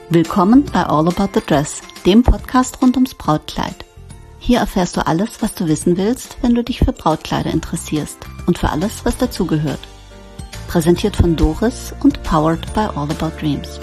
Willkommen bei All About the Dress, dem Podcast rund ums Brautkleid. Hier erfährst du alles, was du wissen willst, wenn du dich für Brautkleider interessierst und für alles, was dazugehört. Präsentiert von Doris und powered by All About Dreams.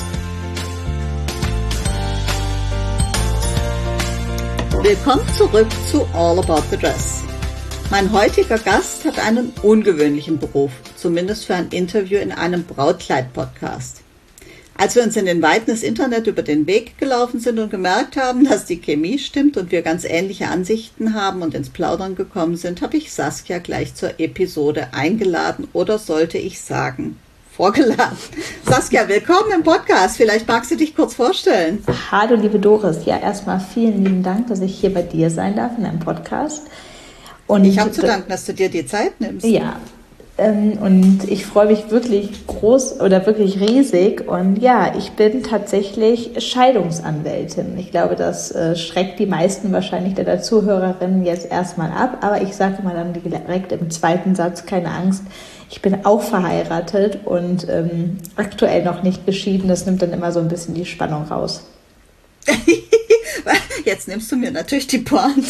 Willkommen zurück zu All About the Dress. Mein heutiger Gast hat einen ungewöhnlichen Beruf, zumindest für ein Interview in einem Brautkleid-Podcast. Als wir uns in den Weiten des Internet über den Weg gelaufen sind und gemerkt haben, dass die Chemie stimmt und wir ganz ähnliche Ansichten haben und ins Plaudern gekommen sind, habe ich Saskia gleich zur Episode eingeladen oder sollte ich sagen, vorgeladen. Saskia, willkommen im Podcast. Vielleicht magst du dich kurz vorstellen. Hallo liebe Doris. Ja, erstmal vielen lieben Dank, dass ich hier bei dir sein darf in einem Podcast. Und ich habe zu danken, dass du dir die Zeit nimmst. Ja, und ich freue mich wirklich groß oder wirklich riesig. Und ja, ich bin tatsächlich Scheidungsanwältin. Ich glaube, das schreckt die meisten wahrscheinlich der Zuhörerinnen jetzt erstmal ab. Aber ich sage mal dann direkt im zweiten Satz, keine Angst. Ich bin auch verheiratet und aktuell noch nicht geschieden. Das nimmt dann immer so ein bisschen die Spannung raus. Jetzt nimmst du mir natürlich die Pointe.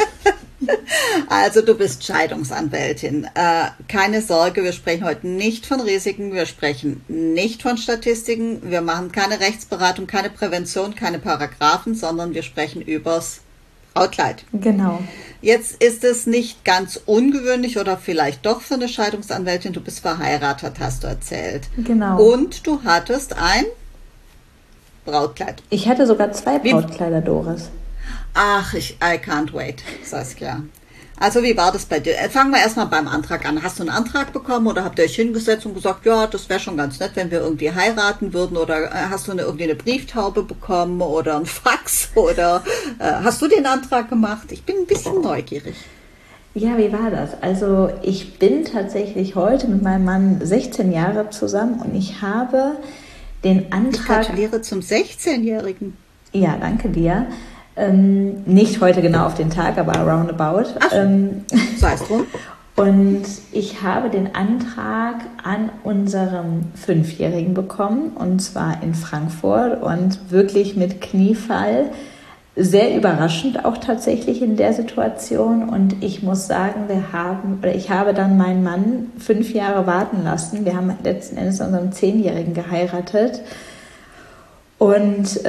Also du bist Scheidungsanwältin. Keine Sorge, wir sprechen heute nicht von Risiken, wir sprechen nicht von Statistiken, wir machen keine Rechtsberatung, keine Prävention, keine Paragraphen, sondern wir sprechen übers Brautkleid. Genau. Jetzt ist es nicht ganz ungewöhnlich oder vielleicht doch für eine Scheidungsanwältin, du bist verheiratet, hast du erzählt. Genau. Und du hattest ein Brautkleid. Ich hatte sogar 2 Brautkleider, Doris. Ach, I can't wait, Saskia. Also wie war das bei dir? Fangen wir erstmal beim Antrag an. Hast du einen Antrag bekommen oder habt ihr euch hingesetzt und gesagt, ja, das wäre schon ganz nett, wenn wir irgendwie heiraten würden? Oder hast du irgendwie eine Brieftaube bekommen oder ein Fax? Oder hast du den Antrag gemacht? Ich bin ein bisschen neugierig. Ja, wie war das? Also ich bin tatsächlich heute mit meinem Mann 16 Jahre zusammen und ich habe den Antrag... Ich gratuliere zum 16-Jährigen. Ja, danke dir. Nicht heute genau auf den Tag, aber roundabout. Sei es drum. Und ich habe den Antrag an unserem 5-Jährigen bekommen, und zwar in Frankfurt und wirklich mit Kniefall. Sehr überraschend auch tatsächlich in der Situation. Und ich muss sagen, ich habe dann meinen Mann 5 Jahre warten lassen. Wir haben letzten Endes unseren 10-Jährigen geheiratet. Und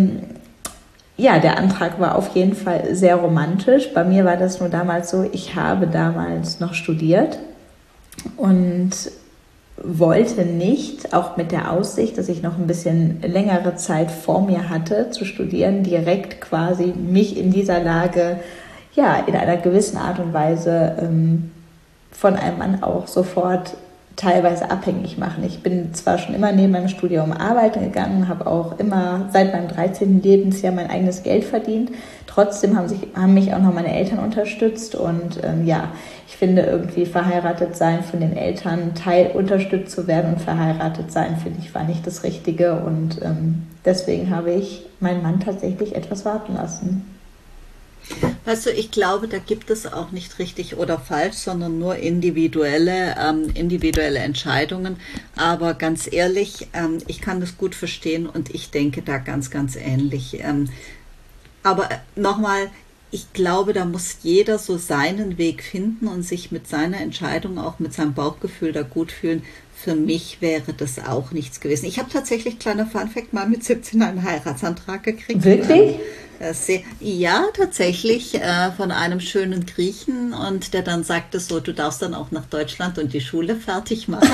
ja, der Antrag war auf jeden Fall sehr romantisch. Bei mir war das nur damals so, ich habe damals noch studiert und wollte nicht, auch mit der Aussicht, dass ich noch ein bisschen längere Zeit vor mir hatte zu studieren, direkt quasi mich in dieser Lage, ja, in einer gewissen Art und Weise von einem Mann auch sofort teilweise abhängig machen. Ich bin zwar schon immer neben meinem Studium arbeiten gegangen, habe auch immer seit meinem 13. Lebensjahr mein eigenes Geld verdient. Trotzdem haben mich auch noch meine Eltern unterstützt und ja, ich finde irgendwie verheiratet sein, von den Eltern unterstützt zu werden und verheiratet sein, finde ich, war nicht das Richtige und deswegen habe ich meinen Mann tatsächlich etwas warten lassen. Weißt du, ich glaube, da gibt es auch nicht richtig oder falsch, sondern nur individuelle Entscheidungen. Aber ganz ehrlich, ich kann das gut verstehen und ich denke da ganz, ganz ähnlich. Aber nochmal, ich glaube, da muss jeder so seinen Weg finden und sich mit seiner Entscheidung, auch mit seinem Bauchgefühl da gut fühlen. Für mich wäre das auch nichts gewesen. Ich habe tatsächlich, kleiner Funfact, mal mit 17 einen Heiratsantrag gekriegt. Wirklich? Ja, tatsächlich von einem schönen Griechen und der dann sagte so, du darfst dann auch nach Deutschland und die Schule fertig machen.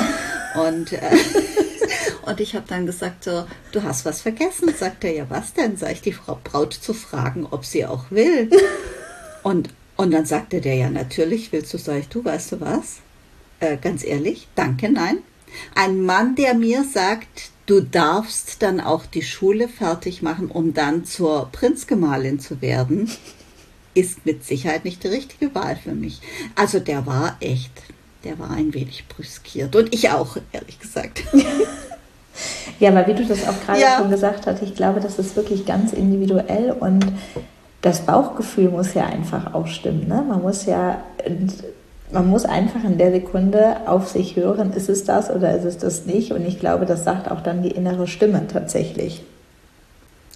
Und ich habe dann gesagt so, du hast was vergessen. Sagt er, ja was denn? Sag ich, die Frau Braut zu fragen, ob sie auch will. Und dann sagte der, ja natürlich willst du. Sag ich, du, weißt du was? Ganz ehrlich, danke, nein. Ein Mann, der mir sagt, du darfst dann auch die Schule fertig machen, um dann zur Prinzgemahlin zu werden, ist mit Sicherheit nicht die richtige Wahl für mich. Also der war ein wenig brüskiert. Und ich auch, ehrlich gesagt. Ja, aber wie du das auch gerade schon gesagt hast, ich glaube, das ist wirklich ganz individuell und das Bauchgefühl muss ja einfach auch stimmen. Ne? Man muss einfach in der Sekunde auf sich hören, ist es das oder ist es das nicht? Und ich glaube, das sagt auch dann die innere Stimme tatsächlich.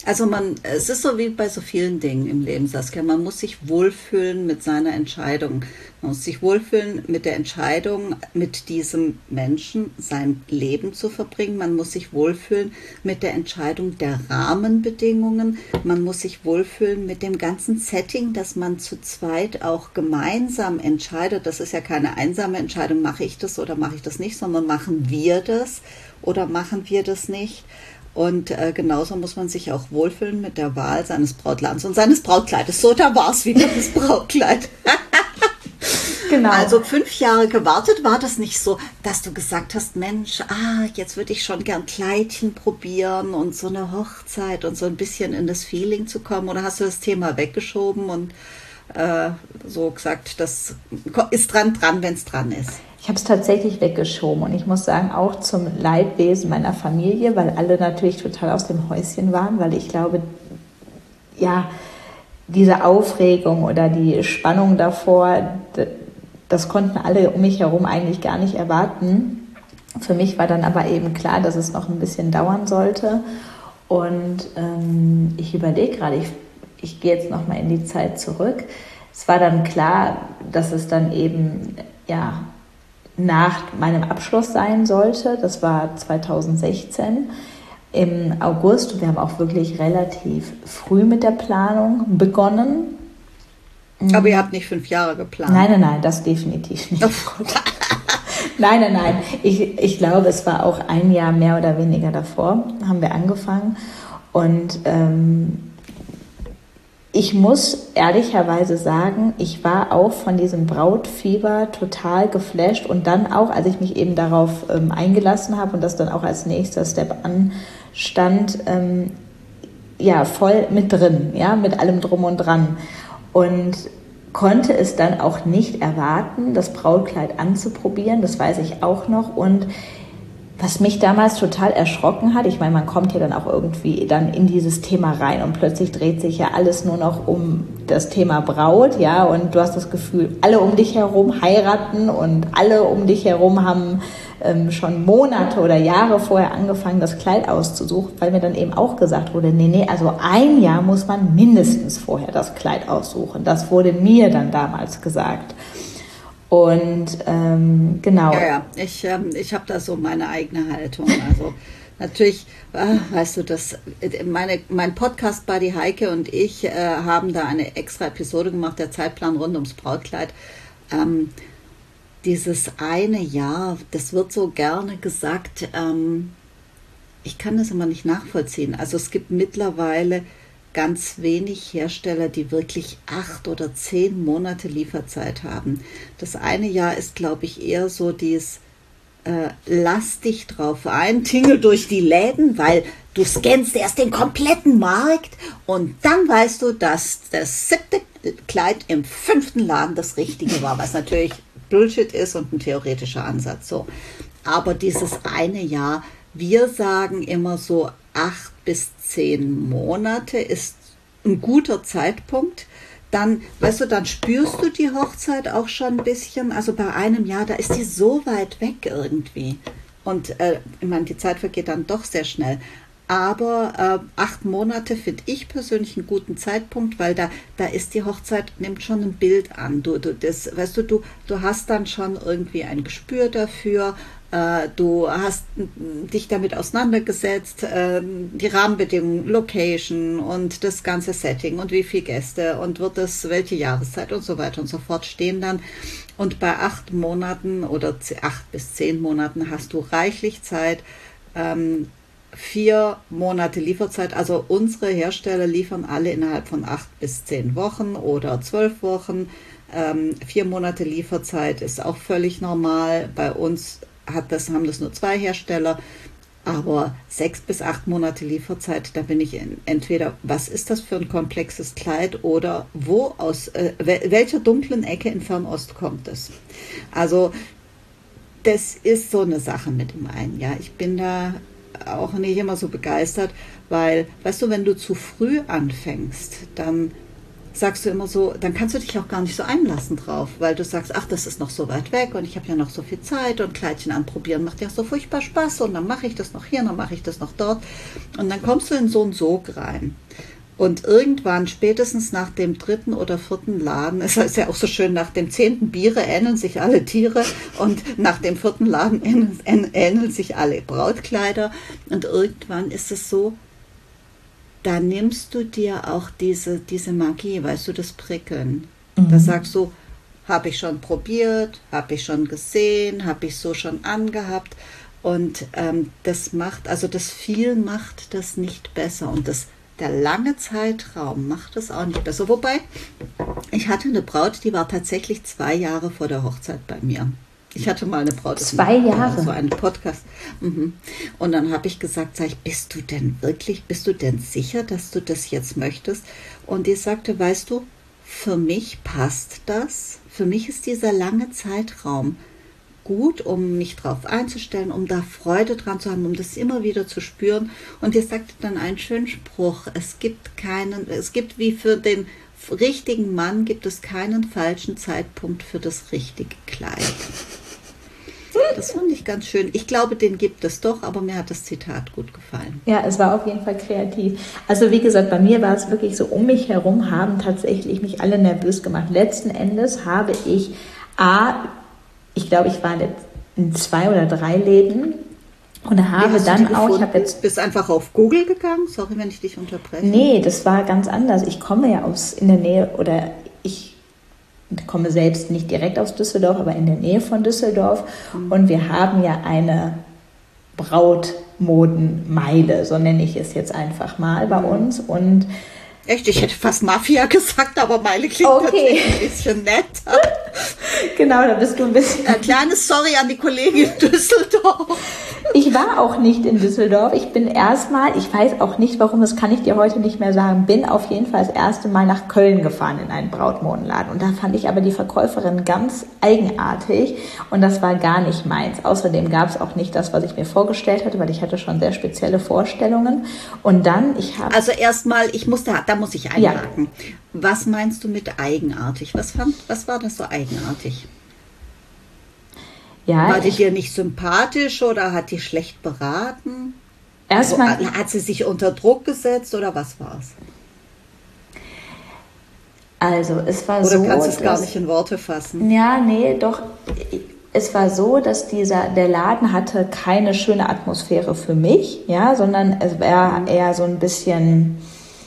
Also es ist so wie bei so vielen Dingen im Leben, Saskia. Man muss sich wohlfühlen mit seiner Entscheidung. Man muss sich wohlfühlen mit der Entscheidung, mit diesem Menschen sein Leben zu verbringen. Man muss sich wohlfühlen mit der Entscheidung der Rahmenbedingungen. Man muss sich wohlfühlen mit dem ganzen Setting, dass man zu zweit auch gemeinsam entscheidet. Das ist ja keine einsame Entscheidung, mache ich das oder mache ich das nicht, sondern machen wir das oder machen wir das nicht. Und genauso muss man sich auch wohlfühlen mit der Wahl seines Brautlands und seines Brautkleides. So, da war es wieder, das Brautkleid. Genau. Also 5 Jahre gewartet, war das nicht so, dass du gesagt hast, Mensch, jetzt würde ich schon gern Kleidchen probieren und so eine Hochzeit und so ein bisschen in das Feeling zu kommen? Oder hast du das Thema weggeschoben und so gesagt, das ist dran, wenn es dran ist? Ich habe es tatsächlich weggeschoben und ich muss sagen, auch zum Leidwesen meiner Familie, weil alle natürlich total aus dem Häuschen waren, weil ich glaube, ja, diese Aufregung oder die Spannung davor, das konnten alle um mich herum eigentlich gar nicht erwarten. Für mich war dann aber eben klar, dass es noch ein bisschen dauern sollte und ich überlege gerade, ich gehe jetzt nochmal in die Zeit zurück. Es war dann klar, dass es dann eben, ja, nach meinem Abschluss sein sollte. Das war 2016 im August. Wir haben auch wirklich relativ früh mit der Planung begonnen. Aber ihr habt nicht 5 Jahre geplant? Nein, das definitiv nicht. Oh. Nein. Ich glaube, es war auch ein Jahr mehr oder weniger davor, haben wir angefangen. Und ich muss ehrlicherweise sagen, ich war auch von diesem Brautfieber total geflasht und dann auch, als ich mich eben darauf eingelassen habe und das dann auch als nächster Step anstand, voll mit drin, ja, mit allem drum und dran und konnte es dann auch nicht erwarten, das Brautkleid anzuprobieren, das weiß ich auch noch. Und was mich damals total erschrocken hat, ich meine, man kommt ja dann auch irgendwie dann in dieses Thema rein und plötzlich dreht sich ja alles nur noch um das Thema Braut, ja, und du hast das Gefühl, alle um dich herum heiraten und alle um dich herum haben schon Monate oder Jahre vorher angefangen, das Kleid auszusuchen, weil mir dann eben auch gesagt wurde, nee, also ein Jahr muss man mindestens vorher das Kleid aussuchen. Das wurde mir dann damals gesagt. Und genau. Ja, ich habe da so meine eigene Haltung. Also natürlich, weißt du, mein Podcast Buddy Heike und ich haben da eine extra Episode gemacht, der Zeitplan rund ums Brautkleid. Dieses eine Jahr, das wird so gerne gesagt, ich kann das immer nicht nachvollziehen. Also es gibt mittlerweile ganz wenig Hersteller, die wirklich 8 oder 10 Monate Lieferzeit haben. Das eine Jahr ist, glaube ich, eher so dieses lass dich drauf ein, tingel durch die Läden, weil du scannst erst den kompletten Markt und dann weißt du, dass das 7. Kleid im 5. Laden das Richtige war, was natürlich Bullshit ist und ein theoretischer Ansatz. So. Aber dieses eine Jahr, wir sagen immer so 8 bis 10 Monate ist ein guter Zeitpunkt. Dann, weißt du, dann spürst du die Hochzeit auch schon ein bisschen. Also bei einem Jahr, da ist die so weit weg irgendwie. Und ich meine, die Zeit vergeht dann doch sehr schnell. Aber 8 Monate finde ich persönlich einen guten Zeitpunkt, weil da ist die Hochzeit, nimmt schon ein Bild an. Du hast dann schon irgendwie ein Gespür dafür. Du hast dich damit auseinandergesetzt, die Rahmenbedingungen, Location und das ganze Setting und wie viele Gäste und welche Jahreszeit und so weiter und so fort stehen dann. Und bei 8 Monaten oder 8 bis 10 Monaten hast du reichlich Zeit, 4 Monate Lieferzeit. Also unsere Hersteller liefern alle innerhalb von 8 bis 10 Wochen oder 12 Wochen. 4 Monate Lieferzeit ist auch völlig normal. Bei uns haben das nur 2 Hersteller, aber 6 bis 8 Monate Lieferzeit, da bin ich entweder, was ist das für ein komplexes Kleid oder aus welcher dunklen Ecke in Fernost kommt es? Also das ist so eine Sache mit dem einen. Ja, ich bin da auch nicht immer so begeistert, weil, weißt du, wenn du zu früh anfängst, dann sagst du immer so, dann kannst du dich auch gar nicht so einlassen drauf, weil du sagst, ach, das ist noch so weit weg und ich habe ja noch so viel Zeit und Kleidchen anprobieren macht ja so furchtbar Spaß und dann mache ich das noch hier, dann mache ich das noch dort und dann kommst du in so einen Sog rein. Und irgendwann, spätestens nach dem 3. oder 4. Laden, es ist ja auch so schön, nach dem 10. Biere ähneln sich alle Tiere und nach dem 4. Laden ähneln sich alle Brautkleider und irgendwann ist es so, da nimmst du dir auch diese Magie, weißt du, das Prickeln. Da sagst du, habe ich schon probiert, habe ich schon gesehen, habe ich so schon angehabt. Und das macht, also das viel macht das nicht besser. Und der lange Zeitraum macht das auch nicht besser. Wobei, ich hatte eine Braut, die war tatsächlich 2 Jahre vor der Hochzeit bei mir. Ich hatte mal eine Braut. 2 Jahre? So einen Podcast. Und dann habe ich gesagt, sag ich, bist du denn sicher, dass du das jetzt möchtest? Und die sagte, weißt du, für mich passt das. Für mich ist dieser lange Zeitraum gut, um mich drauf einzustellen, um da Freude dran zu haben, um das immer wieder zu spüren. Und die sagte dann einen schönen Spruch, es gibt wie für den richtigen Mann gibt es keinen falschen Zeitpunkt für das richtige Kleid. Das fand ich ganz schön. Ich glaube, den gibt es doch, aber mir hat das Zitat gut gefallen. Ja, es war auf jeden Fall kreativ. Also wie gesagt, bei mir war es wirklich so, um mich herum haben tatsächlich mich alle nervös gemacht. Letzten Endes habe ich ich glaube, ich war in 2 oder 3 Läden und habe dann auch, bist einfach auf Google gegangen? Sorry, wenn ich dich unterbreche. Nee, das war ganz anders. Ich komme ja in der Nähe, oder ich komme selbst nicht direkt aus Düsseldorf, aber in der Nähe von Düsseldorf. Und wir haben ja eine Brautmodenmeile, so nenne ich es jetzt einfach mal bei uns. Und echt, ich hätte fast Mafia gesagt, aber Meile klingt natürlich ein bisschen netter. Genau, da bist du ein bisschen... Ein kleines Sorry an die Kollegin in Düsseldorf. Ich war auch nicht in Düsseldorf. Ich bin erstmal, ich weiß auch nicht warum, das kann ich dir heute nicht mehr sagen, bin auf jeden Fall das erste Mal nach Köln gefahren in einen Brautmodenladen. Und da fand ich aber die Verkäuferin ganz eigenartig und das war gar nicht meins. Außerdem gab es auch nicht das, was ich mir vorgestellt hatte, weil ich hatte schon sehr spezielle Vorstellungen. Und dann, Also erstmal, da muss ich einhaken. Ja. Was meinst du mit eigenartig? Was war das so eigenartig? Ja, war die dir nicht sympathisch oder hat die schlecht beraten? Erstmal hat sie sich unter Druck gesetzt oder was war es? Also es war oder so, kannst du es gar nicht in Worte fassen? Ja, nee, doch. Es war so, dass der Laden hatte keine schöne Atmosphäre für mich, ja, sondern es war eher so ein bisschen,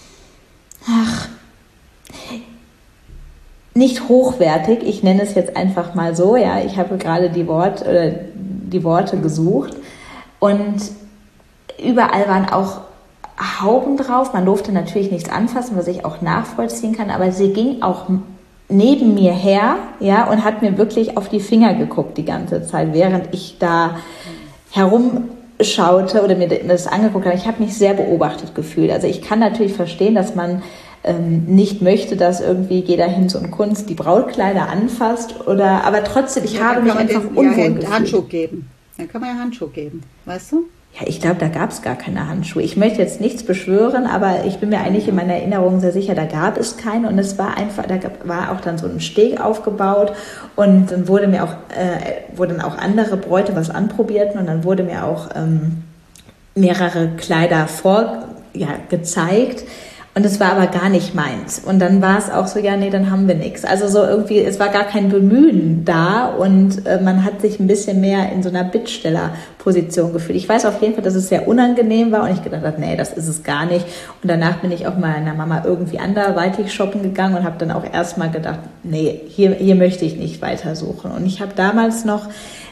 nicht hochwertig, ich nenne es jetzt einfach mal so, ja, ich habe gerade die Worte gesucht und überall waren auch Hauben drauf, man durfte natürlich nichts anfassen, was ich auch nachvollziehen kann, aber sie ging auch neben mir her, ja, und hat mir wirklich auf die Finger geguckt die ganze Zeit, während ich da herumschaute oder mir das angeguckt habe. Ich habe mich sehr beobachtet gefühlt, also ich kann natürlich verstehen, dass man nicht möchte, dass irgendwie jeder Hinz und Kunst die Brautkleider anfasst, aber trotzdem, ich habe mich einfach unwohl gefühlt. Handschuh geben. Dann kann man ja Handschuh geben, weißt du? Ja, ich glaube, da gab es gar keine Handschuhe. Ich möchte jetzt nichts beschwören, aber ich bin mir eigentlich in meiner Erinnerung sehr sicher, da gab es keine und es war einfach, da war auch dann so ein Steg aufgebaut und dann wurden auch andere Bräute was anprobierten und dann wurde mir auch mehrere Kleider gezeigt. Und es war aber gar nicht meins. Und dann war es auch so, ja, nee, dann haben wir nichts. Also so irgendwie, es war gar kein Bemühen da und man hat sich ein bisschen mehr in so einer Bittstellerposition gefühlt. Ich weiß auf jeden Fall, dass es sehr unangenehm war und ich gedacht habe, nee, das ist es gar nicht. Und danach bin ich auch meiner Mama irgendwie anderweitig shoppen gegangen und habe dann auch erstmal gedacht, nee, hier möchte ich nicht weitersuchen. Und ich habe damals noch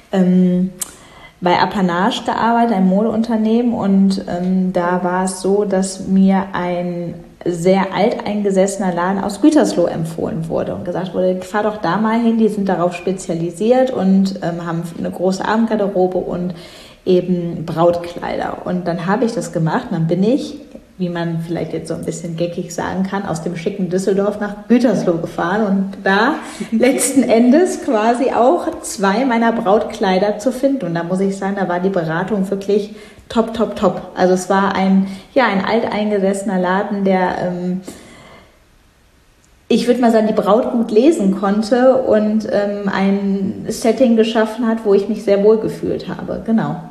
bei Apanage gearbeitet, einem Modeunternehmen und da war es so, dass mir ein sehr alteingesessener Laden aus Gütersloh empfohlen wurde und gesagt wurde, fahr doch da mal hin, die sind darauf spezialisiert und haben eine große Abendgarderobe und eben Brautkleider. Und dann habe ich das gemacht und dann bin ich, wie man vielleicht jetzt so ein bisschen geckig sagen kann, aus dem schicken Düsseldorf nach Gütersloh gefahren und da letzten Endes quasi auch 2 meiner Brautkleider zu finden. Und da muss ich sagen, da war die Beratung wirklich top, top, top. Also es war ein alteingesessener Laden, der ich würde mal sagen, die Braut gut lesen konnte und ein Setting geschaffen hat, wo ich mich sehr wohl gefühlt habe. Genau.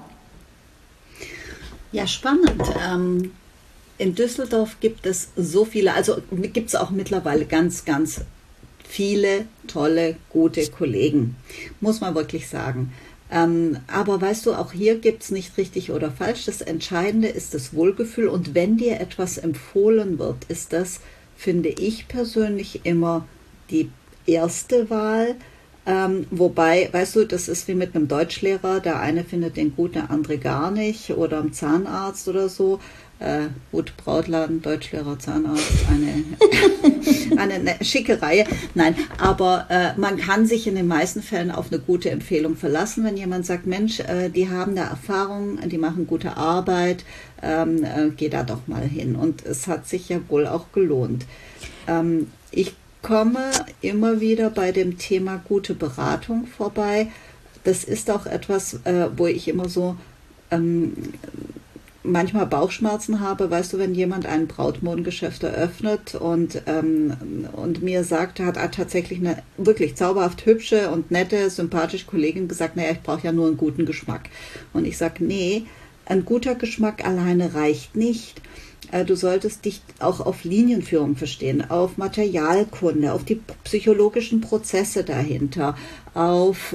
Ja, spannend. In Düsseldorf gibt es so viele, also gibt es auch mittlerweile ganz, ganz viele tolle, gute Kollegen, muss man wirklich sagen. Aber weißt du, auch hier gibt es nicht richtig oder falsch. Das Entscheidende ist das Wohlgefühl. Und wenn dir etwas empfohlen wird, ist das, finde ich persönlich, immer die erste Wahl. Wobei, weißt du, das ist wie mit einem Deutschlehrer. Der eine findet den gut, der andere gar nicht. Oder einem Zahnarzt oder so. Gut, Brautladen, Deutschlehrer, Zahnarzt, eine schicke Reihe. Nein, aber man kann sich in den meisten Fällen auf eine gute Empfehlung verlassen, wenn jemand sagt, Mensch, die haben da Erfahrung, die machen gute Arbeit, geh da doch mal hin. Und es hat sich ja wohl auch gelohnt. Ich komme immer wieder bei dem Thema gute Beratung vorbei. Das ist auch etwas, wo ich immer so manchmal Bauchschmerzen habe, weißt du, wenn jemand ein Brautmodengeschäft eröffnet und mir sagt, hat tatsächlich eine wirklich zauberhaft hübsche und nette, sympathische Kollegin gesagt, naja, ich brauche ja nur einen guten Geschmack. Und ich sage, nee, ein guter Geschmack alleine reicht nicht. Du solltest dich auch auf Linienführung verstehen, auf Materialkunde, auf die psychologischen Prozesse dahinter, auf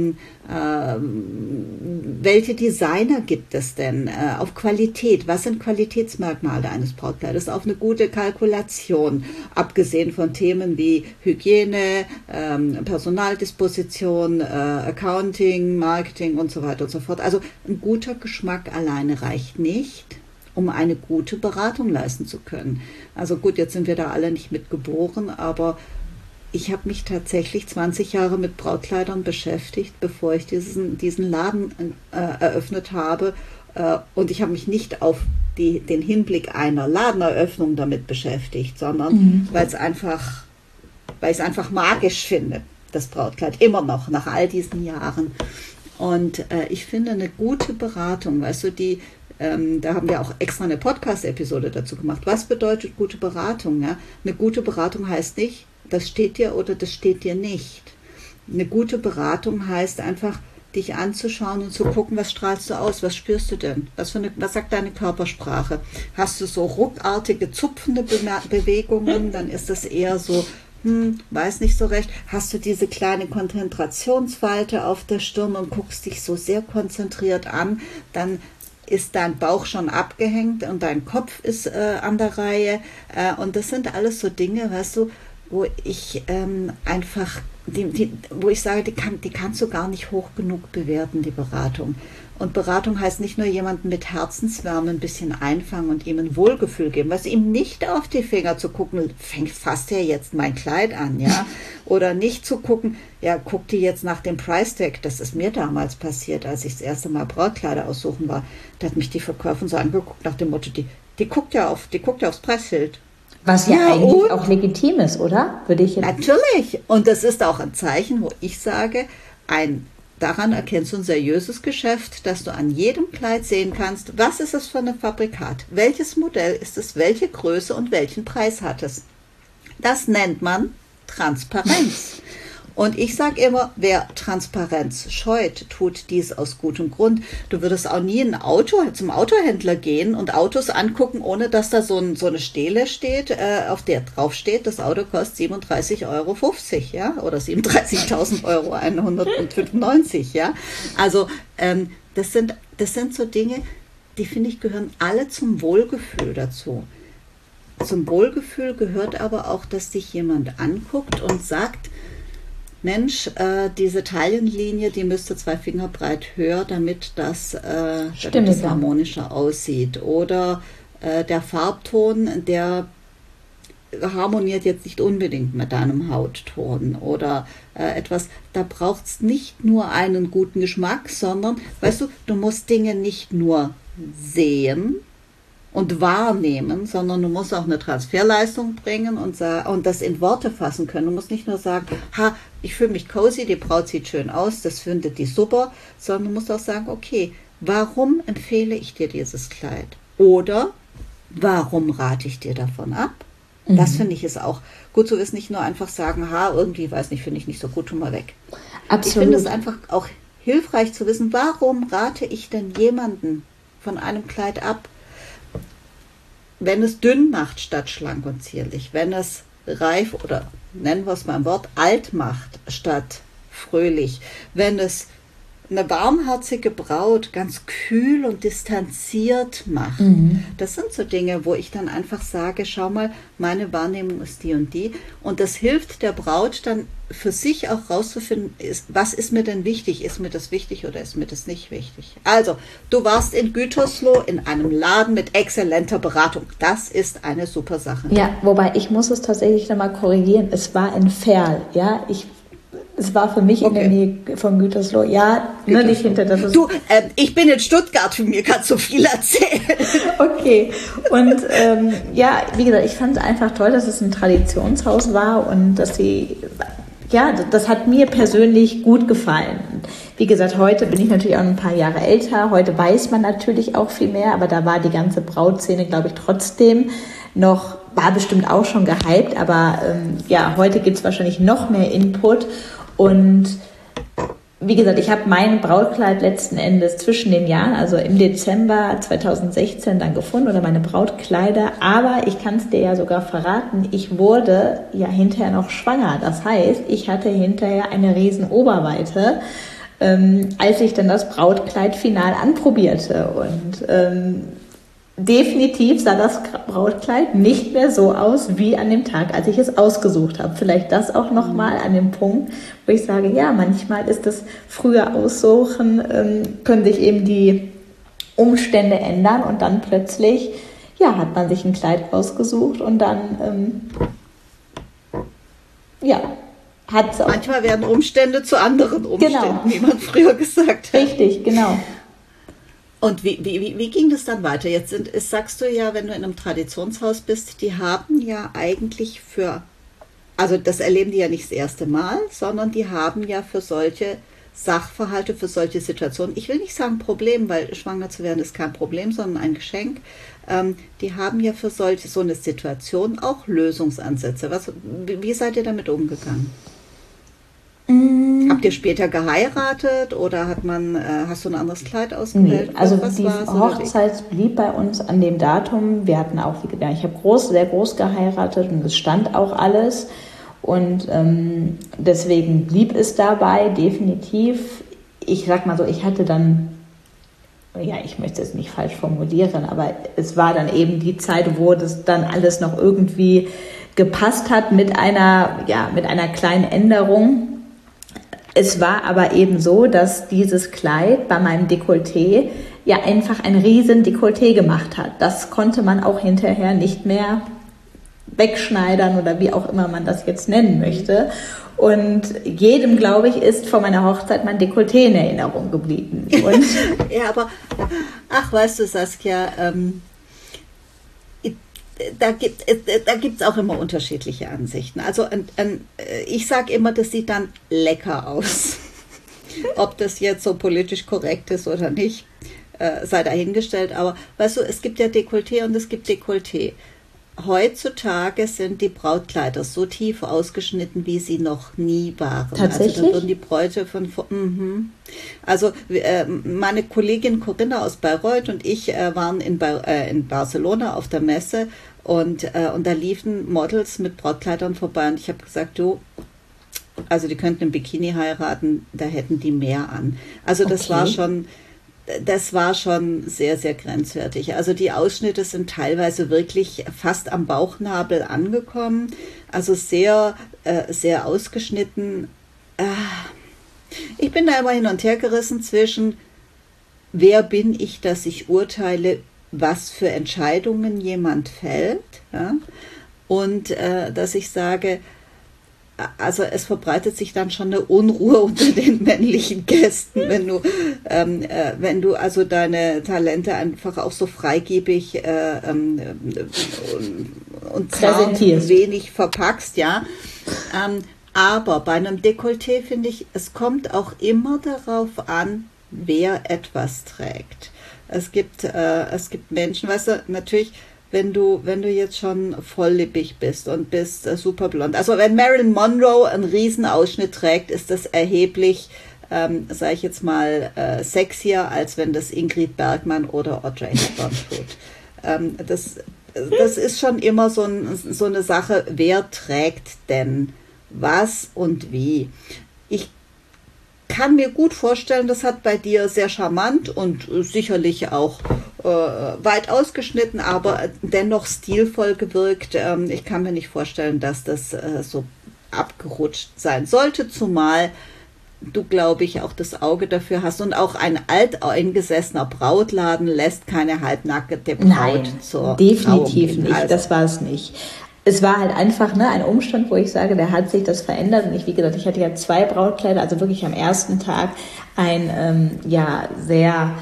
welche Designer gibt es denn, auf Qualität, was sind Qualitätsmerkmale eines Brautkleides, auf eine gute Kalkulation, abgesehen von Themen wie Hygiene, Personaldisposition, Accounting, Marketing und so weiter und so fort. Also ein guter Geschmack alleine reicht nicht, um eine gute Beratung leisten zu können. Also gut, jetzt sind wir da alle nicht mit geboren, aber ich habe mich tatsächlich 20 Jahre mit Brautkleidern beschäftigt, bevor ich diesen Laden eröffnet habe. Und ich habe mich nicht auf den Hinblick einer Ladeneröffnung damit beschäftigt, sondern weil ich es einfach magisch finde, das Brautkleid, immer noch, nach all diesen Jahren. Und ich finde eine gute Beratung, weißt du, da haben wir auch extra eine Podcast-Episode dazu gemacht. Was bedeutet gute Beratung? Ja? Eine gute Beratung heißt nicht, das steht dir oder das steht dir nicht. Eine gute Beratung heißt einfach, dich anzuschauen und zu gucken, was strahlst du aus, was spürst du denn? Was sagt deine Körpersprache? Hast du so ruckartige, zupfende Bewegungen, dann ist das eher so, weiß nicht so recht. Hast du diese kleine Konzentrationsfalte auf der Stirn und guckst dich so sehr konzentriert an, dann ist dein Bauch schon abgehängt und dein Kopf ist an der Reihe. Und das sind alles so Dinge, weißt du, wo ich einfach, wo ich sage, die kannst du gar nicht hoch genug bewerten, die Beratung. Und Beratung heißt nicht nur jemanden mit Herzenswärme ein bisschen einfangen und ihm ein Wohlgefühl geben, was ihm nicht auf die Finger zu gucken, fasst er jetzt mein Kleid an, ja? Oder nicht zu gucken, ja, guck dir jetzt nach dem Price Tag, das ist mir damals passiert, als ich das erste Mal Brautkleider aussuchen war, da hat mich die Verkäuferin so angeguckt nach dem Motto, die guckt ja aufs Preisschild. Was ja eigentlich auch legitim ist, oder? Würde ich jetzt natürlich. Und das ist auch ein Zeichen, wo ich sage, daran erkennst du ein seriöses Geschäft, dass du an jedem Kleid sehen kannst, was ist es für ein Fabrikat, welches Modell ist es, welche Größe und welchen Preis hat es. Das nennt man Transparenz. Und ich sage immer, wer Transparenz scheut, tut dies aus gutem Grund. Du würdest auch nie zum Autohändler gehen und Autos angucken, ohne dass da so eine Stele steht, auf der drauf steht, das Auto kostet 37,50 Euro, ja, oder 37.000 Euro 195, ja. Also das sind so Dinge, die finde ich gehören alle zum Wohlgefühl dazu. Zum Wohlgefühl gehört aber auch, dass dich jemand anguckt und sagt, Mensch, diese Taillenlinie, die müsste 2 Finger breit höher, damit das harmonischer aussieht. Oder der Farbton, der harmoniert jetzt nicht unbedingt mit deinem Hautton. Oder etwas, da braucht es nicht nur einen guten Geschmack, sondern, weißt du musst Dinge nicht nur sehen und wahrnehmen, sondern du musst auch eine Transferleistung bringen und das in Worte fassen können. Du musst nicht nur sagen, ich fühle mich cozy, die Braut sieht schön aus, das findet die super, sondern du musst auch sagen, okay, warum empfehle ich dir dieses Kleid? Oder warum rate ich dir davon ab? Das finde ich ist auch gut zu wissen, nicht nur einfach sagen, irgendwie, weiß nicht, finde ich nicht so gut, tu mal weg. Absolut. Ich finde es einfach auch hilfreich zu wissen, warum rate ich denn jemanden von einem Kleid ab, wenn es dünn macht statt schlank und zierlich, wenn es reif oder nennen wir es mal ein Wort, alt macht statt fröhlich, wenn es eine warmherzige Braut ganz kühl und distanziert macht. Das sind so Dinge, wo ich dann einfach sage, schau mal, meine Wahrnehmung ist die und die. Und das hilft der Braut dann für sich auch rauszufinden, was ist mir denn wichtig? Ist mir das wichtig oder ist mir das nicht wichtig? Also, du warst in Gütersloh in einem Laden mit exzellenter Beratung. Das ist eine super Sache. Ja, wobei ich muss es tatsächlich nochmal korrigieren. Es war in Verl, ja. Es war für mich in der Nähe von Gütersloh. Ja, nur nicht hinter das. Du, ich bin in Stuttgart, für mir kannst du viel erzählen. Okay. Und ja, wie gesagt, ich fand es einfach toll, dass es ein Traditionshaus war und dass das hat mir persönlich gut gefallen. Wie gesagt, heute bin ich natürlich auch ein paar Jahre älter. Heute weiß man natürlich auch viel mehr, aber da war die ganze Brautszene, glaube ich, trotzdem noch, war bestimmt auch schon gehypt, aber heute gibt es wahrscheinlich noch mehr Input. Und wie gesagt, ich habe mein Brautkleid letzten Endes zwischen den Jahren, also im Dezember 2016 dann gefunden oder meine Brautkleider. Aber ich kann es dir ja sogar verraten, ich wurde ja hinterher noch schwanger. Das heißt, ich hatte hinterher eine riesen Oberweite, als ich dann das Brautkleid final anprobierte. Und definitiv sah das Brautkleid nicht mehr so aus wie an dem Tag, als ich es ausgesucht habe. Vielleicht das auch nochmal an dem Punkt, wo ich sage, ja, manchmal ist das früher Aussuchen, können sich eben die Umstände ändern und dann plötzlich, ja, hat man sich ein Kleid ausgesucht und dann, hat es auch. Manchmal werden Umstände zu anderen Umständen, wie man früher gesagt hat. Richtig, genau. Und wie ging das dann weiter? Jetzt sagst du ja, wenn du in einem Traditionshaus bist, die haben ja eigentlich also das erleben die ja nicht das erste Mal, sondern die haben ja für solche Sachverhalte, für solche Situationen, ich will nicht sagen Problem, weil schwanger zu werden ist kein Problem, sondern ein Geschenk. Die haben ja für so eine Situation auch Lösungsansätze. Wie seid ihr damit umgegangen? Habt ihr später geheiratet oder hast du ein anderes Kleid ausgewählt? Nee, also die Hochzeit blieb bei uns an dem Datum. Wir hatten auch, ich habe sehr groß geheiratet und es stand auch alles. Und deswegen blieb es dabei, definitiv. Ich sag mal so, ich hatte dann, ich möchte es nicht falsch formulieren, aber es war dann eben die Zeit, wo das dann alles noch irgendwie gepasst hat mit einer kleinen Änderung. Es war aber eben so, dass dieses Kleid bei meinem Dekolleté ja einfach ein riesen Dekolleté gemacht hat. Das konnte man auch hinterher nicht mehr wegschneidern oder wie auch immer man das jetzt nennen möchte. Und jedem, glaube ich, ist vor meiner Hochzeit mein Dekolleté in Erinnerung geblieben. Und ja, aber, weißt du, Saskia, da gibt's auch immer unterschiedliche Ansichten. Also ich sage immer, das sieht dann lecker aus. Ob das jetzt so politisch korrekt ist oder nicht, sei dahingestellt. Aber weißt du, es gibt ja Dekolleté und es gibt Dekolleté. Heutzutage sind die Brautkleider so tief ausgeschnitten, wie sie noch nie waren. Tatsächlich? Also da würden die Bräute Also meine Kollegin Corinna aus Bayreuth und ich waren in Barcelona auf der Messe und da liefen Models mit Brautkleidern vorbei und ich habe gesagt, also die könnten im Bikini heiraten, da hätten die mehr an. Also das war schon sehr, sehr grenzwertig. Also die Ausschnitte sind teilweise wirklich fast am Bauchnabel angekommen. Also sehr, sehr ausgeschnitten. Ich bin da immer hin und her gerissen zwischen, wer bin ich, dass ich urteile, was für Entscheidungen jemand fällt, ja? Und dass ich sage, also es verbreitet sich dann schon eine Unruhe unter den männlichen Gästen, wenn du also deine Talente einfach auch so freigebig und zart wenig verpackst, ja. Aber bei einem Dekolleté finde ich, es kommt auch immer darauf an, wer etwas trägt. Es gibt Menschen, weißt du, natürlich wenn du jetzt schon volllippig bist und bist super blond. Also wenn Marilyn Monroe einen Riesenausschnitt trägt, ist das erheblich, sage ich jetzt mal, sexier, als wenn das Ingrid Bergman oder Audrey Hepburn tut. Das ist schon immer so eine Sache, wer trägt denn was und wie. Ich kann mir gut vorstellen, das hat bei dir sehr charmant und sicherlich auch weit ausgeschnitten, aber dennoch stilvoll gewirkt. Ich kann mir nicht vorstellen, dass das so abgerutscht sein sollte, zumal du, glaube ich, auch das Auge dafür hast und auch ein alteingesessener Brautladen lässt keine halbnackte Braut zur definitiv nicht, also. Das war es nicht. Es war halt einfach ein Umstand, wo ich sage, da hat sich das verändert. Und wie gesagt, ich hatte ja 2 Brautkleider, also wirklich am ersten Tag ein sehr,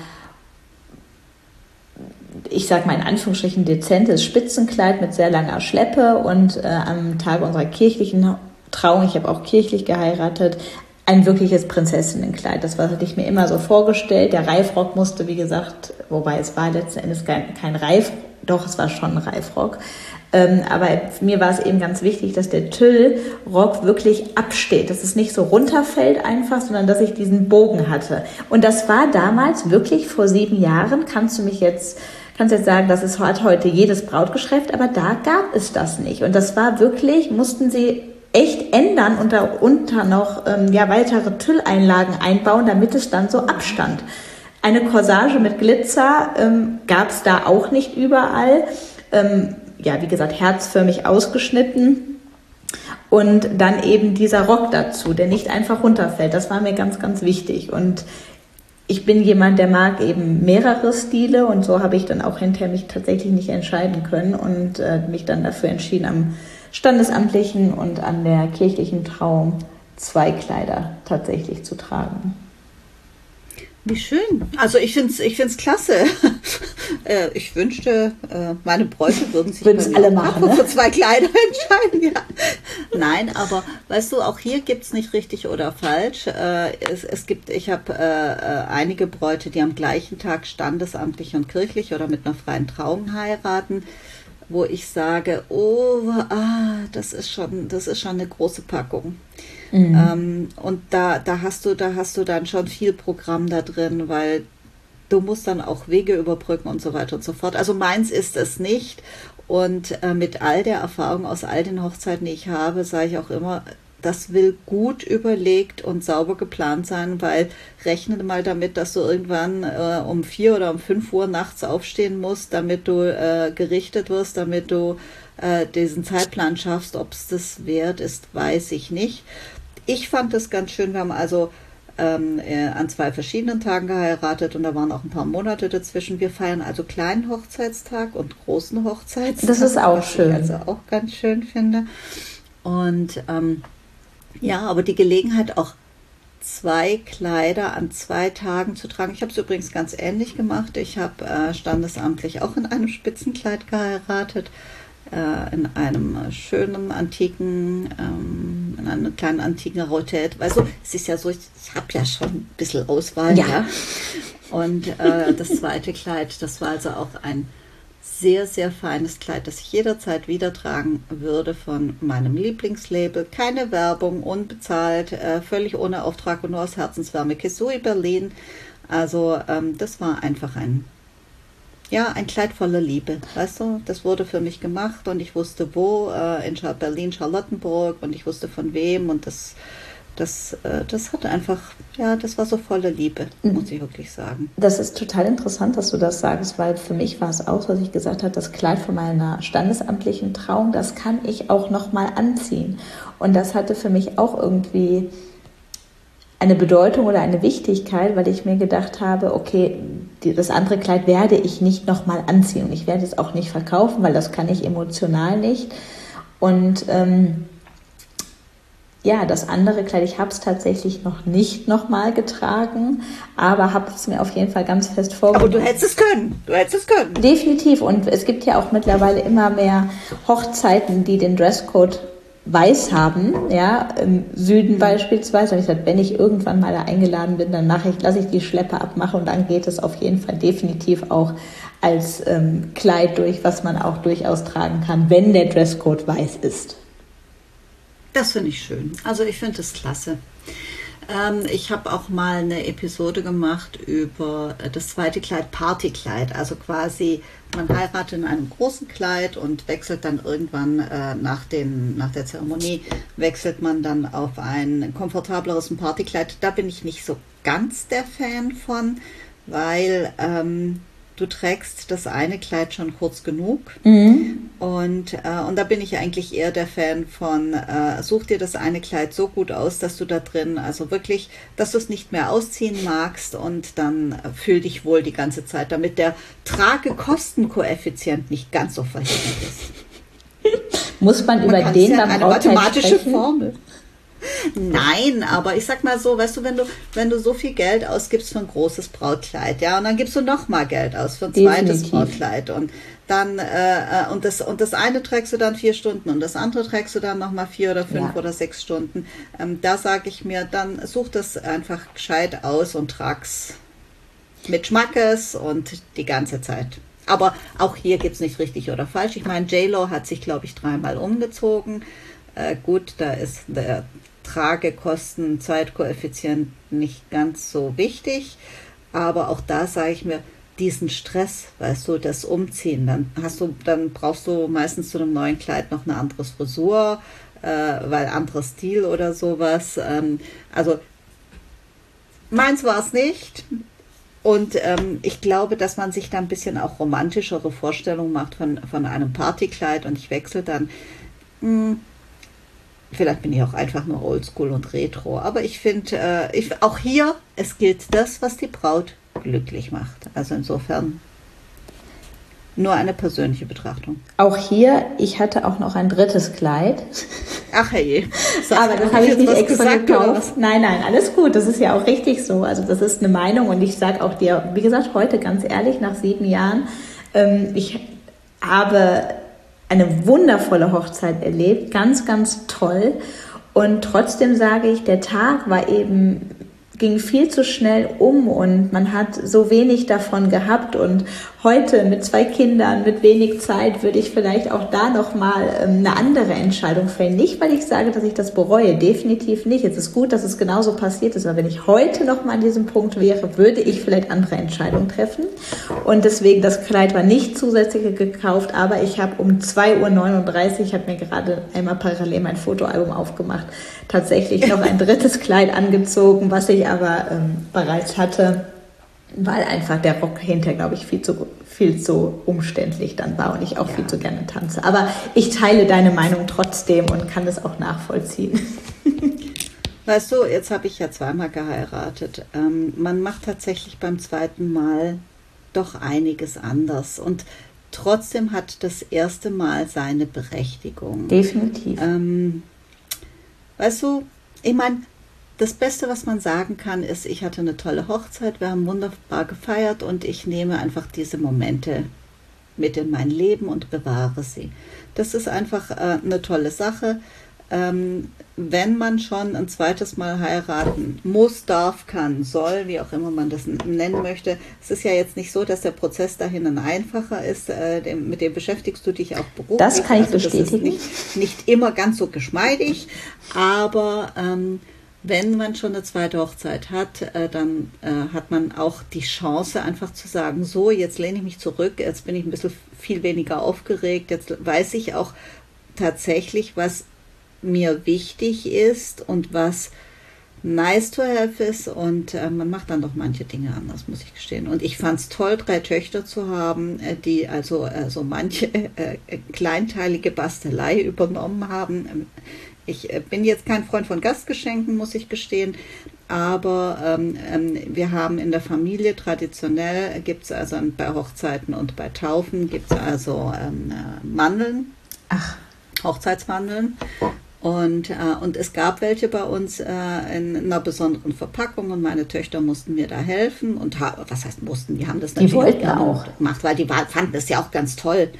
ich sag mal in Anführungsstrichen, dezentes Spitzenkleid mit sehr langer Schleppe und am Tag unserer kirchlichen Trauung, ich habe auch kirchlich geheiratet, ein wirkliches Prinzessinnenkleid. Das hatte ich mir immer so vorgestellt. Der Reifrock musste, wie gesagt, wobei es war letzten Endes kein Reifrock, doch, es war schon ein Reifrock. Aber mir war es eben ganz wichtig, dass der Tüllrock wirklich absteht, dass es nicht so runterfällt einfach, sondern dass ich diesen Bogen hatte. Und das war damals wirklich vor 7 Jahren, kannst jetzt sagen, das hat heute jedes Brautgeschäft, aber da gab es das nicht. Und das war wirklich, mussten sie echt ändern und darunter noch weitere Tülleinlagen einbauen, damit es dann so abstand. Eine Corsage mit Glitzer gab es da auch nicht überall. Wie gesagt, herzförmig ausgeschnitten und dann eben dieser Rock dazu, der nicht einfach runterfällt. Das war mir ganz, ganz wichtig. Und ich bin jemand, der mag eben mehrere Stile und so habe ich dann auch hinterher mich tatsächlich nicht entscheiden können und mich dann dafür entschieden, am standesamtlichen und an der kirchlichen Trauung 2 Kleider tatsächlich zu tragen. Wie schön. Also ich find's klasse. Ich wünschte, meine Bräute würden sich alle machen, für 2 Kleider entscheiden. Ja. Nein, aber weißt du, auch hier gibt's nicht richtig oder falsch. Ich habe einige Bräute, die am gleichen Tag standesamtlich und kirchlich oder mit einer freien Trauung heiraten, wo ich sage, das ist schon eine große Packung. Mhm. Und da hast du dann schon viel Programm da drin, weil du musst dann auch Wege überbrücken und so weiter und so fort. Also meins ist es nicht. Und mit all der Erfahrung aus all den Hochzeiten, die ich habe, sage ich auch immer, das will gut überlegt und sauber geplant sein, weil rechne mal damit, dass du irgendwann um 4 oder um 5 Uhr nachts aufstehen musst, damit du gerichtet wirst, damit du diesen Zeitplan schaffst. Ob es das wert ist, weiß ich nicht. Ich fand das ganz schön. Wir haben also an 2 verschiedenen Tagen geheiratet und da waren auch ein paar Monate dazwischen. Wir feiern also kleinen Hochzeitstag und großen Hochzeitstag. Das ist auch schön. Was ich also auch ganz schön finde. Und aber die Gelegenheit, auch 2 Kleider an 2 Tagen zu tragen. Ich habe es übrigens ganz ähnlich gemacht. Ich habe standesamtlich auch in einem Spitzenkleid geheiratet, in einem schönen antiken, in einer kleinen antiken Rotette. Also es ist ja so, ich habe ja schon ein bisschen Auswahl. Ja. Und das 2. Kleid, das war also auch ein sehr, sehr feines Kleid, das ich jederzeit wieder tragen würde von meinem Lieblingslabel. Keine Werbung, unbezahlt, völlig ohne Auftrag und nur aus Herzenswärme. Kesui Berlin. Also das war einfach ein Kleid voller Liebe. Weißt du, das wurde für mich gemacht und ich wusste wo, in Berlin, Charlottenburg und ich wusste von wem und das hat einfach, das war so voller Liebe, muss ich wirklich sagen. Das ist total interessant, dass du das sagst, weil für mich war es auch, was ich gesagt habe, das Kleid von meiner standesamtlichen Trauung, das kann ich auch nochmal anziehen. Und das hatte für mich auch irgendwie eine Bedeutung oder eine Wichtigkeit, weil ich mir gedacht habe, okay, das andere Kleid werde ich nicht nochmal anziehen und ich werde es auch nicht verkaufen, weil das kann ich emotional nicht. Und das andere Kleid, ich habe es tatsächlich noch nicht nochmal getragen, aber habe es mir auf jeden Fall ganz fest vorgenommen. Aber du hättest es können. Definitiv. Und es gibt ja auch mittlerweile immer mehr Hochzeiten, die den Dresscode weiß haben, im Süden beispielsweise. Und ich gesagt, wenn ich irgendwann mal da eingeladen bin, dann lasse ich die Schleppe abmachen und dann geht es auf jeden Fall definitiv auch als Kleid durch, was man auch durchaus tragen kann, wenn der Dresscode weiß ist. Das finde ich schön. Also ich finde das klasse. Ich habe auch mal eine Episode gemacht über das zweite Kleid, Partykleid. Also quasi, man heiratet in einem großen Kleid und wechselt dann irgendwann nach der Zeremonie, wechselt man dann auf ein komfortableres Partykleid. Da bin ich nicht so ganz der Fan von, weil du trägst das eine Kleid schon kurz genug. Und da bin ich eigentlich eher der Fan von, such dir das eine Kleid so gut aus, dass du da drin, also wirklich, dass du es nicht mehr ausziehen magst und dann fühl dich wohl die ganze Zeit, damit der Trage-Kosten-Koeffizient nicht ganz so verheerend ist. Muss man über den beim eine Brautkleid mathematische sprechen? Formel. Nein, aber ich sag mal so, weißt du, wenn du so viel Geld ausgibst für ein großes Brautkleid, ja, und dann gibst du noch mal Geld aus für ein zweites Brautkleid und dann und das eine trägst du dann 4 Stunden und das andere trägst du dann noch mal 4 oder 5 oder 6 Stunden. Da sage ich mir, dann such das einfach gescheit aus und trag's mit Schmackes und die ganze Zeit. Aber auch hier gibt's nicht richtig oder falsch. Ich meine, J-Lo hat sich, glaube ich, 3-mal umgezogen. Gut, da ist der Tragekosten-Zeitkoeffizient nicht ganz so wichtig, aber auch da sage ich mir, diesen Stress, weißt du, das Umziehen, dann brauchst du meistens zu einem neuen Kleid noch eine andere Frisur, weil anderer Stil oder sowas. Also meins war es nicht. Und ich glaube, dass man sich da ein bisschen auch romantischere Vorstellungen macht von einem Partykleid und ich wechsle dann. Vielleicht bin ich auch einfach nur oldschool und retro. Aber ich finde, auch hier, es gilt das, was die Braut glücklich macht. Also insofern nur eine persönliche Betrachtung. Auch hier, ich hatte auch noch ein drittes Kleid. Ach hey. Aber das habe ich nicht extra gekauft. Nein, alles gut. Das ist ja auch richtig so. Also das ist eine Meinung und ich sage auch dir, wie gesagt, heute ganz ehrlich, nach 7 Jahren, ich habe eine wundervolle Hochzeit erlebt, ganz, ganz toll. Und trotzdem sage ich, der Tag ging viel zu schnell um und man hat so wenig davon gehabt. Und heute mit 2 Kindern, mit wenig Zeit, würde ich vielleicht auch da nochmal eine andere Entscheidung fällen. Nicht, weil ich sage, dass ich das bereue, definitiv nicht. Es ist gut, dass es genauso passiert ist, aber wenn ich heute nochmal an diesem Punkt wäre, würde ich vielleicht andere Entscheidungen treffen. Und deswegen, das Kleid war nicht zusätzlich gekauft, aber ich habe um 2:39 Uhr, ich habe mir gerade einmal parallel mein Fotoalbum aufgemacht, tatsächlich noch ein drittes Kleid angezogen, was ich aber bereits hatte, weil einfach der Rock hinterher, glaube ich, viel zu umständlich dann war und ich auch viel zu gerne tanze. Aber ich teile deine Meinung trotzdem und kann es auch nachvollziehen. Weißt du, jetzt habe ich ja 2-mal geheiratet. Man macht tatsächlich beim 2. Mal doch einiges anders und trotzdem hat das erste Mal seine Berechtigung. Definitiv. Weißt du, ich meine, das Beste, was man sagen kann, ist, ich hatte eine tolle Hochzeit, wir haben wunderbar gefeiert und ich nehme einfach diese Momente mit in mein Leben und bewahre sie. Das ist einfach eine tolle Sache. Wenn man schon ein 2. Mal heiraten muss, darf, kann, soll, wie auch immer man das nennen möchte. Es ist ja jetzt nicht so, dass der Prozess dahin ein einfacher ist. Mit dem beschäftigst du dich auch beruflich. Das kann ich bestätigen. Das ist nicht immer ganz so geschmeidig, aber wenn man schon eine 2. Hochzeit hat, dann hat man auch die Chance, einfach zu sagen, so, jetzt lehne ich mich zurück, jetzt bin ich ein bisschen viel weniger aufgeregt, jetzt weiß ich auch tatsächlich, was mir wichtig ist und was nice to have ist und man macht dann doch manche Dinge anders, muss ich gestehen. Und ich fand es toll, 3 Töchter zu haben, die also so manche kleinteilige Bastelei übernommen haben. Ich bin jetzt kein Freund von Gastgeschenken, muss ich gestehen, aber wir haben in der Familie traditionell, gibt es also bei Hochzeiten und bei Taufen, gibt es also Mandeln, Hochzeitsmandeln. Und es gab welche bei uns in einer besonderen Verpackung und meine Töchter mussten mir da helfen. Und was heißt mussten? Die haben das natürlich auch gemacht, weil die fanden das ja auch ganz toll.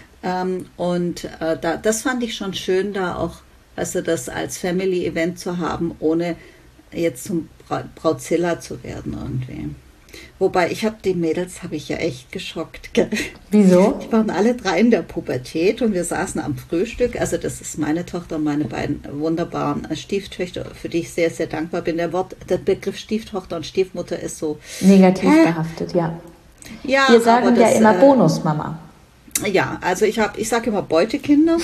Das fand ich schon schön, da auch, also das als Family-Event zu haben, ohne jetzt zum Brautzilla zu werden irgendwie. Wobei, die Mädels habe ich ja echt geschockt. Gell? Wieso? Die waren alle 3 in der Pubertät und wir saßen am Frühstück. Also das ist meine Tochter und meine beiden wunderbaren Stieftöchter, für die ich sehr, sehr dankbar bin. Der Begriff Stieftochter und Stiefmutter ist so negativ behaftet, ja. Ja, wir sagen ja immer Bonusmama. Ja, also ich sage immer Beutekinder.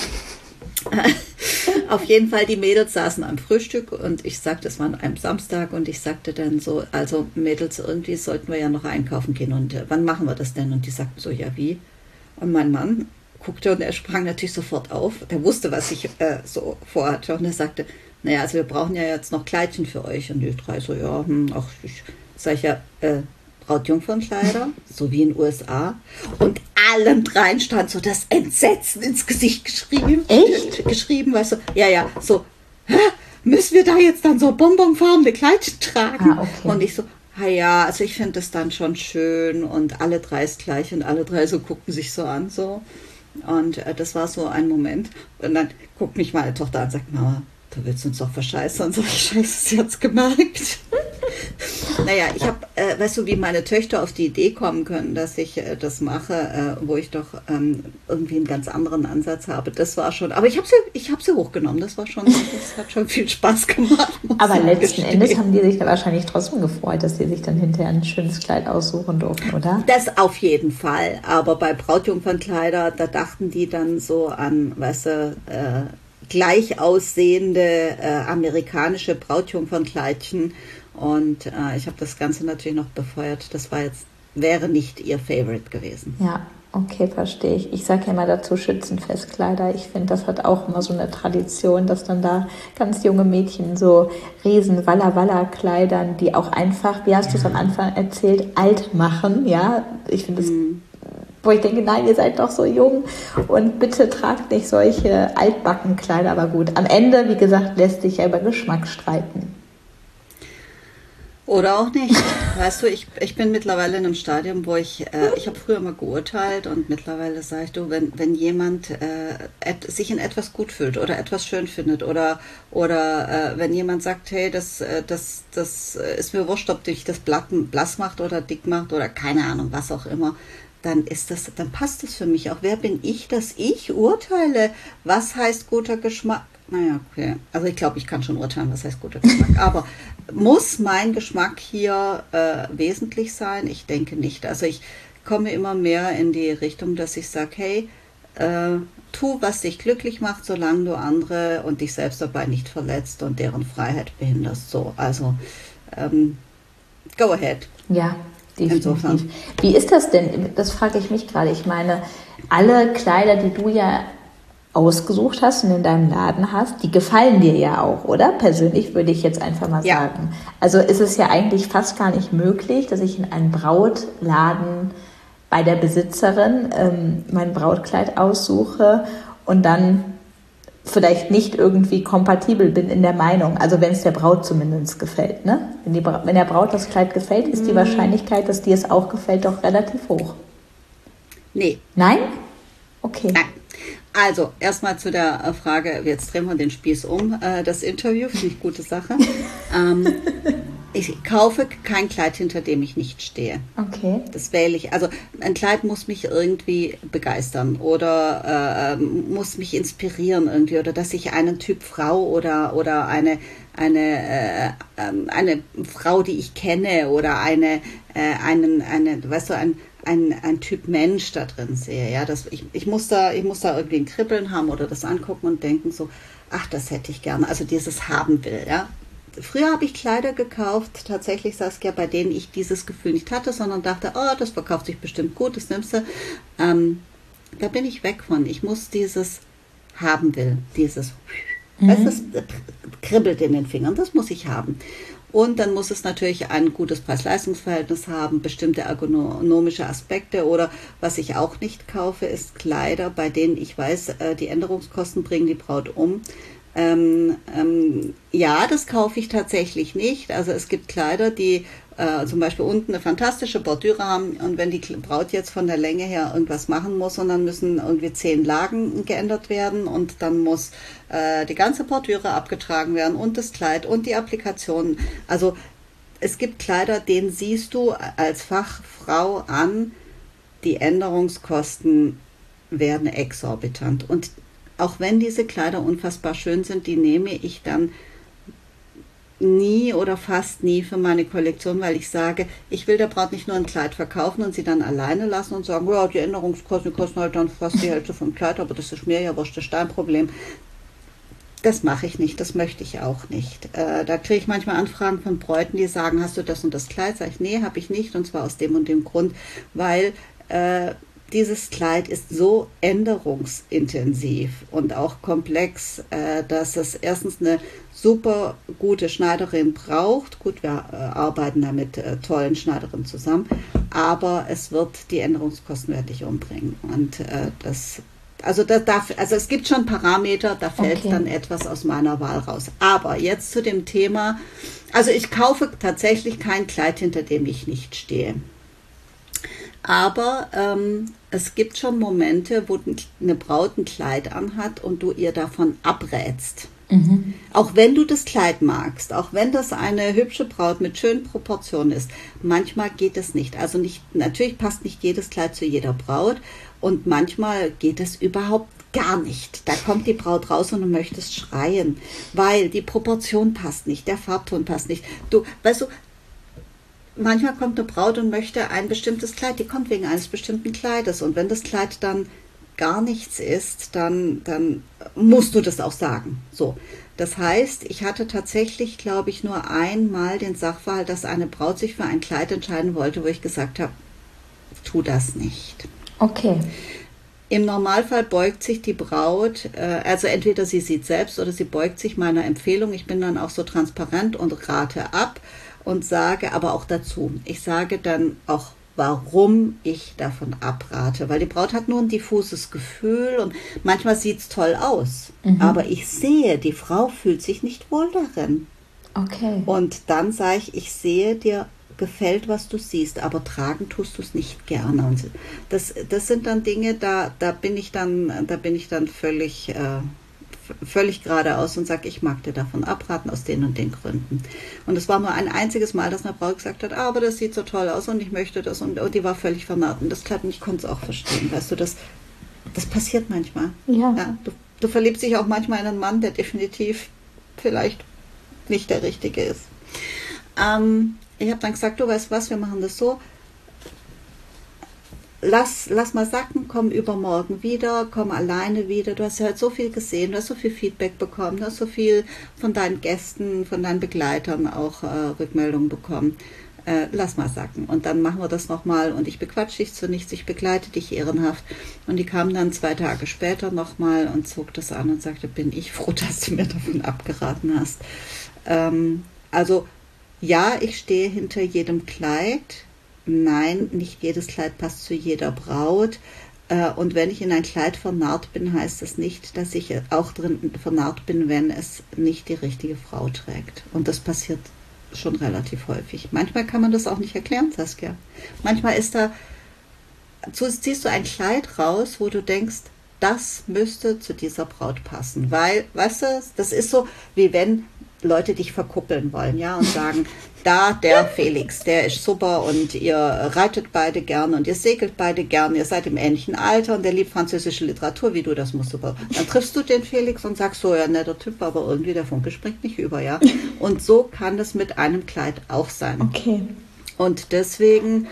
Auf jeden Fall, die Mädels saßen am Frühstück und ich sagte, es war an einem Samstag und ich sagte dann so, also Mädels, irgendwie sollten wir ja noch einkaufen gehen und wann machen wir das denn? Und die sagten so, ja wie? Und mein Mann guckte und er sprang natürlich sofort auf. Der wusste, was ich so vorhatte und er sagte, naja, also wir brauchen ja jetzt noch Kleidchen für euch. Und die 3 so, ja, sag ich ja, Brautjungfernkleider, so wie in den USA. Und allen 3 stand so das Entsetzen ins Gesicht geschrieben. Echt? Geschrieben, weißt du, ja, so, müssen wir da jetzt dann so bonbonfarbene Kleidchen tragen? Okay. Und ich so, ja, also ich finde das dann schon schön und alle 3 ist gleich und alle 3 so gucken sich so an, so. Und das war so ein Moment. Und dann guckt mich meine Tochter an und sagt, Mama, du willst uns doch verscheißen. Und so, scheiße, sie hat's gemerkt. Naja, ich habe, weißt du, wie meine Töchter auf die Idee kommen können, dass ich das mache, wo ich doch irgendwie einen ganz anderen Ansatz habe. Das war schon, aber ich hab sie hochgenommen. Das hat schon viel Spaß gemacht. Aber letzten Endes haben die sich da wahrscheinlich trotzdem gefreut, dass sie sich dann hinterher ein schönes Kleid aussuchen durften, oder? Das auf jeden Fall. Aber bei Brautjungfernkleider, da dachten die dann so an, weißt du, gleich aussehende amerikanische Brautjungfernkleidchen. Und ich habe das Ganze natürlich noch befeuert. Wäre nicht ihr Favorite gewesen. Ja, okay, verstehe ich. Ich sage ja immer dazu Schützenfestkleider. Ich finde, das hat auch immer so eine Tradition, dass dann da ganz junge Mädchen so riesen Walla-Walla-Kleidern, die auch einfach, wie hast du es am Anfang erzählt, alt machen. Ja, ich finde das, wo ich denke, nein, ihr seid doch so jung und bitte tragt nicht solche Altbackenkleider. Aber gut, am Ende, wie gesagt, lässt sich ja über Geschmack streiten. Oder auch nicht. Weißt du, ich bin mittlerweile in einem Stadium, wo ich habe früher immer geurteilt und mittlerweile sage ich, du, wenn jemand sich in etwas gut fühlt oder etwas schön findet oder wenn jemand sagt, hey, das ist mir wurscht, ob dich das blass macht oder dick macht oder keine Ahnung, was auch immer, dann passt das für mich auch. Wer bin ich, dass ich urteile, was heißt guter Geschmack? Naja, okay. Also ich glaube, ich kann schon urteilen, was heißt guter Geschmack. Aber muss mein Geschmack hier wesentlich sein? Ich denke nicht. Also ich komme immer mehr in die Richtung, dass ich sage, hey, tu, was dich glücklich macht, solange du andere und dich selbst dabei nicht verletzt und deren Freiheit behinderst. So, also go ahead. Ja, definitiv. Insofern. Wie ist das denn? Das frage ich mich gerade. Ich meine, alle Kleider, die du ja ausgesucht hast und in deinem Laden hast, die gefallen dir ja auch, oder? Persönlich würde ich jetzt einfach mal sagen. Also ist es ja eigentlich fast gar nicht möglich, dass ich in einem Brautladen bei der Besitzerin mein Brautkleid aussuche und dann vielleicht nicht irgendwie kompatibel bin in der Meinung, also wenn es der Braut zumindest gefällt, ne? Wenn der Braut das Kleid gefällt, ist die Wahrscheinlichkeit, dass dir es auch gefällt, doch relativ hoch. Nee. Nein? Okay. Nein. Also, erstmal zu der Frage, jetzt drehen wir den Spieß um, das Interview, finde ich gute Sache. Ich kaufe kein Kleid, hinter dem ich nicht stehe. Okay. Das wähle ich. Also ein Kleid muss mich irgendwie begeistern oder muss mich inspirieren irgendwie oder dass ich einen Typ Frau oder eine Frau, die ich kenne oder weißt du, ein Typ Mensch da drin sehe. Ja, ich muss da irgendwie ein Kribbeln haben oder das angucken und denken so, ach, das hätte ich gerne. Also dieses haben will, ja. Früher habe ich Kleider gekauft, tatsächlich Saskia, bei denen ich dieses Gefühl nicht hatte, sondern dachte, oh, das verkauft sich bestimmt gut, das nimmst du. Da bin ich weg von. Ich muss dieses haben will, dieses, das kribbelt in den Fingern, das muss ich haben. Und dann muss es natürlich ein gutes Preis-Leistungs-Verhältnis haben, bestimmte ergonomische Aspekte oder was ich auch nicht kaufe, ist Kleider, bei denen ich weiß, die Änderungskosten bringen die Braut um. Ja, das kaufe ich tatsächlich nicht. Also es gibt Kleider, die zum Beispiel unten eine fantastische Bordüre haben und wenn die Braut jetzt von der Länge her irgendwas machen muss und dann müssen irgendwie 10 Lagen geändert werden und dann muss die ganze Bordüre abgetragen werden und das Kleid und die Applikationen. Also es gibt Kleider, denen siehst du als Fachfrau an, die Änderungskosten werden exorbitant. Und auch wenn diese Kleider unfassbar schön sind, die nehme ich dann nie oder fast nie für meine Kollektion, weil ich sage, ich will der Braut nicht nur ein Kleid verkaufen und sie dann alleine lassen und sagen, ja, die Änderungskosten kosten halt dann fast die Hälfte vom Kleid, aber das ist mir ja wurscht, das ist dein Problem. Das mache ich nicht, das möchte ich auch nicht. Da kriege ich manchmal Anfragen von Bräuten, die sagen, hast du das und das Kleid? Sag ich, nee, habe ich nicht, und zwar aus dem und dem Grund, weil dieses Kleid ist so änderungsintensiv und auch komplex, dass es erstens eine super gute Schneiderin braucht. Gut, wir arbeiten da mit tollen Schneiderinnen zusammen, aber die Änderungskosten werde ich umbringen. Und also es gibt schon Parameter, da fällt dann etwas aus meiner Wahl raus. Aber jetzt zu dem Thema, also ich kaufe tatsächlich kein Kleid, hinter dem ich nicht stehe. Aber es gibt schon Momente, wo eine Braut ein Kleid anhat und du ihr davon abrätst. Mhm. Auch wenn du das Kleid magst, auch wenn das eine hübsche Braut mit schönen Proportionen ist, manchmal geht es nicht. Also natürlich passt nicht jedes Kleid zu jeder Braut und manchmal geht es überhaupt gar nicht. Da kommt die Braut raus und du möchtest schreien, weil die Proportion passt nicht, der Farbton passt nicht. Manchmal kommt eine Braut und möchte ein bestimmtes Kleid, die kommt wegen eines bestimmten Kleides. Und wenn das Kleid dann gar nichts ist, dann musst du das auch sagen. So. Das heißt, ich hatte tatsächlich, glaube ich, nur einmal den Sachverhalt, dass eine Braut sich für ein Kleid entscheiden wollte, wo ich gesagt habe, tu das nicht. Okay. Im Normalfall beugt sich die Braut, also entweder sie sieht selbst oder sie beugt sich meiner Empfehlung. Ich bin dann auch so transparent und rate ab. Und sage aber auch dazu, ich sage dann auch, warum ich davon abrate. Weil die Braut hat nur ein diffuses Gefühl und manchmal sieht es toll aus. Mhm. Aber ich sehe, die Frau fühlt sich nicht wohl darin. Okay. Und dann sage ich sehe, dir gefällt, was du siehst, aber tragen tust du es nicht gerne. Und das sind dann Dinge, da bin ich dann völlig geradeaus und sage, ich mag dir davon abraten, aus den und den Gründen. Und es war nur ein einziges Mal, dass eine Frau gesagt hat, aber das sieht so toll aus und ich möchte das. Und die war völlig vernarrt. Und das Kleid, und ich konnte es auch verstehen. Weißt du, das passiert manchmal. Ja, du verliebst dich auch manchmal in einen Mann, der definitiv vielleicht nicht der Richtige ist. Ich habe dann gesagt, du weißt was, wir machen das so. Lass mal sacken, komm übermorgen wieder, komm alleine wieder. Du hast ja halt so viel gesehen, du hast so viel Feedback bekommen, du hast so viel von deinen Gästen, von deinen Begleitern auch Rückmeldungen bekommen. Lass mal sacken. Und dann machen wir das nochmal und ich bequatsche dich zu nichts, ich begleite dich ehrenhaft. Und die kam dann 2 Tage später nochmal und zog das an und sagte, bin ich froh, dass du mir davon abgeraten hast. Also ja, ich stehe hinter jedem Kleid. Nein, nicht jedes Kleid passt zu jeder Braut. Und wenn ich in ein Kleid vernarrt bin, heißt das nicht, dass ich auch drin vernarrt bin, wenn es nicht die richtige Frau trägt. Und das passiert schon relativ häufig. Manchmal kann man das auch nicht erklären, Saskia. Manchmal ziehst du ein Kleid raus, wo du denkst, das müsste zu dieser Braut passen. Weil, weißt du, das ist so, wie wenn Leute dich verkuppeln wollen, ja, und sagen, da der Felix, der ist super und ihr reitet beide gern und ihr segelt beide gern, ihr seid im ähnlichen Alter und der liebt französische Literatur, wie du, das musst super. Dann triffst du den Felix und sagst so, ja, netter Typ, aber irgendwie der Funke springt nicht über, ja. Und so kann das mit einem Kleid auch sein. Okay. Und deswegen,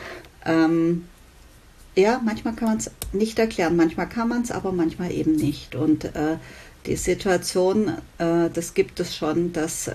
ja, manchmal kann man es nicht erklären, manchmal kann man es, aber manchmal eben nicht. Und die Situation, das gibt es schon, dass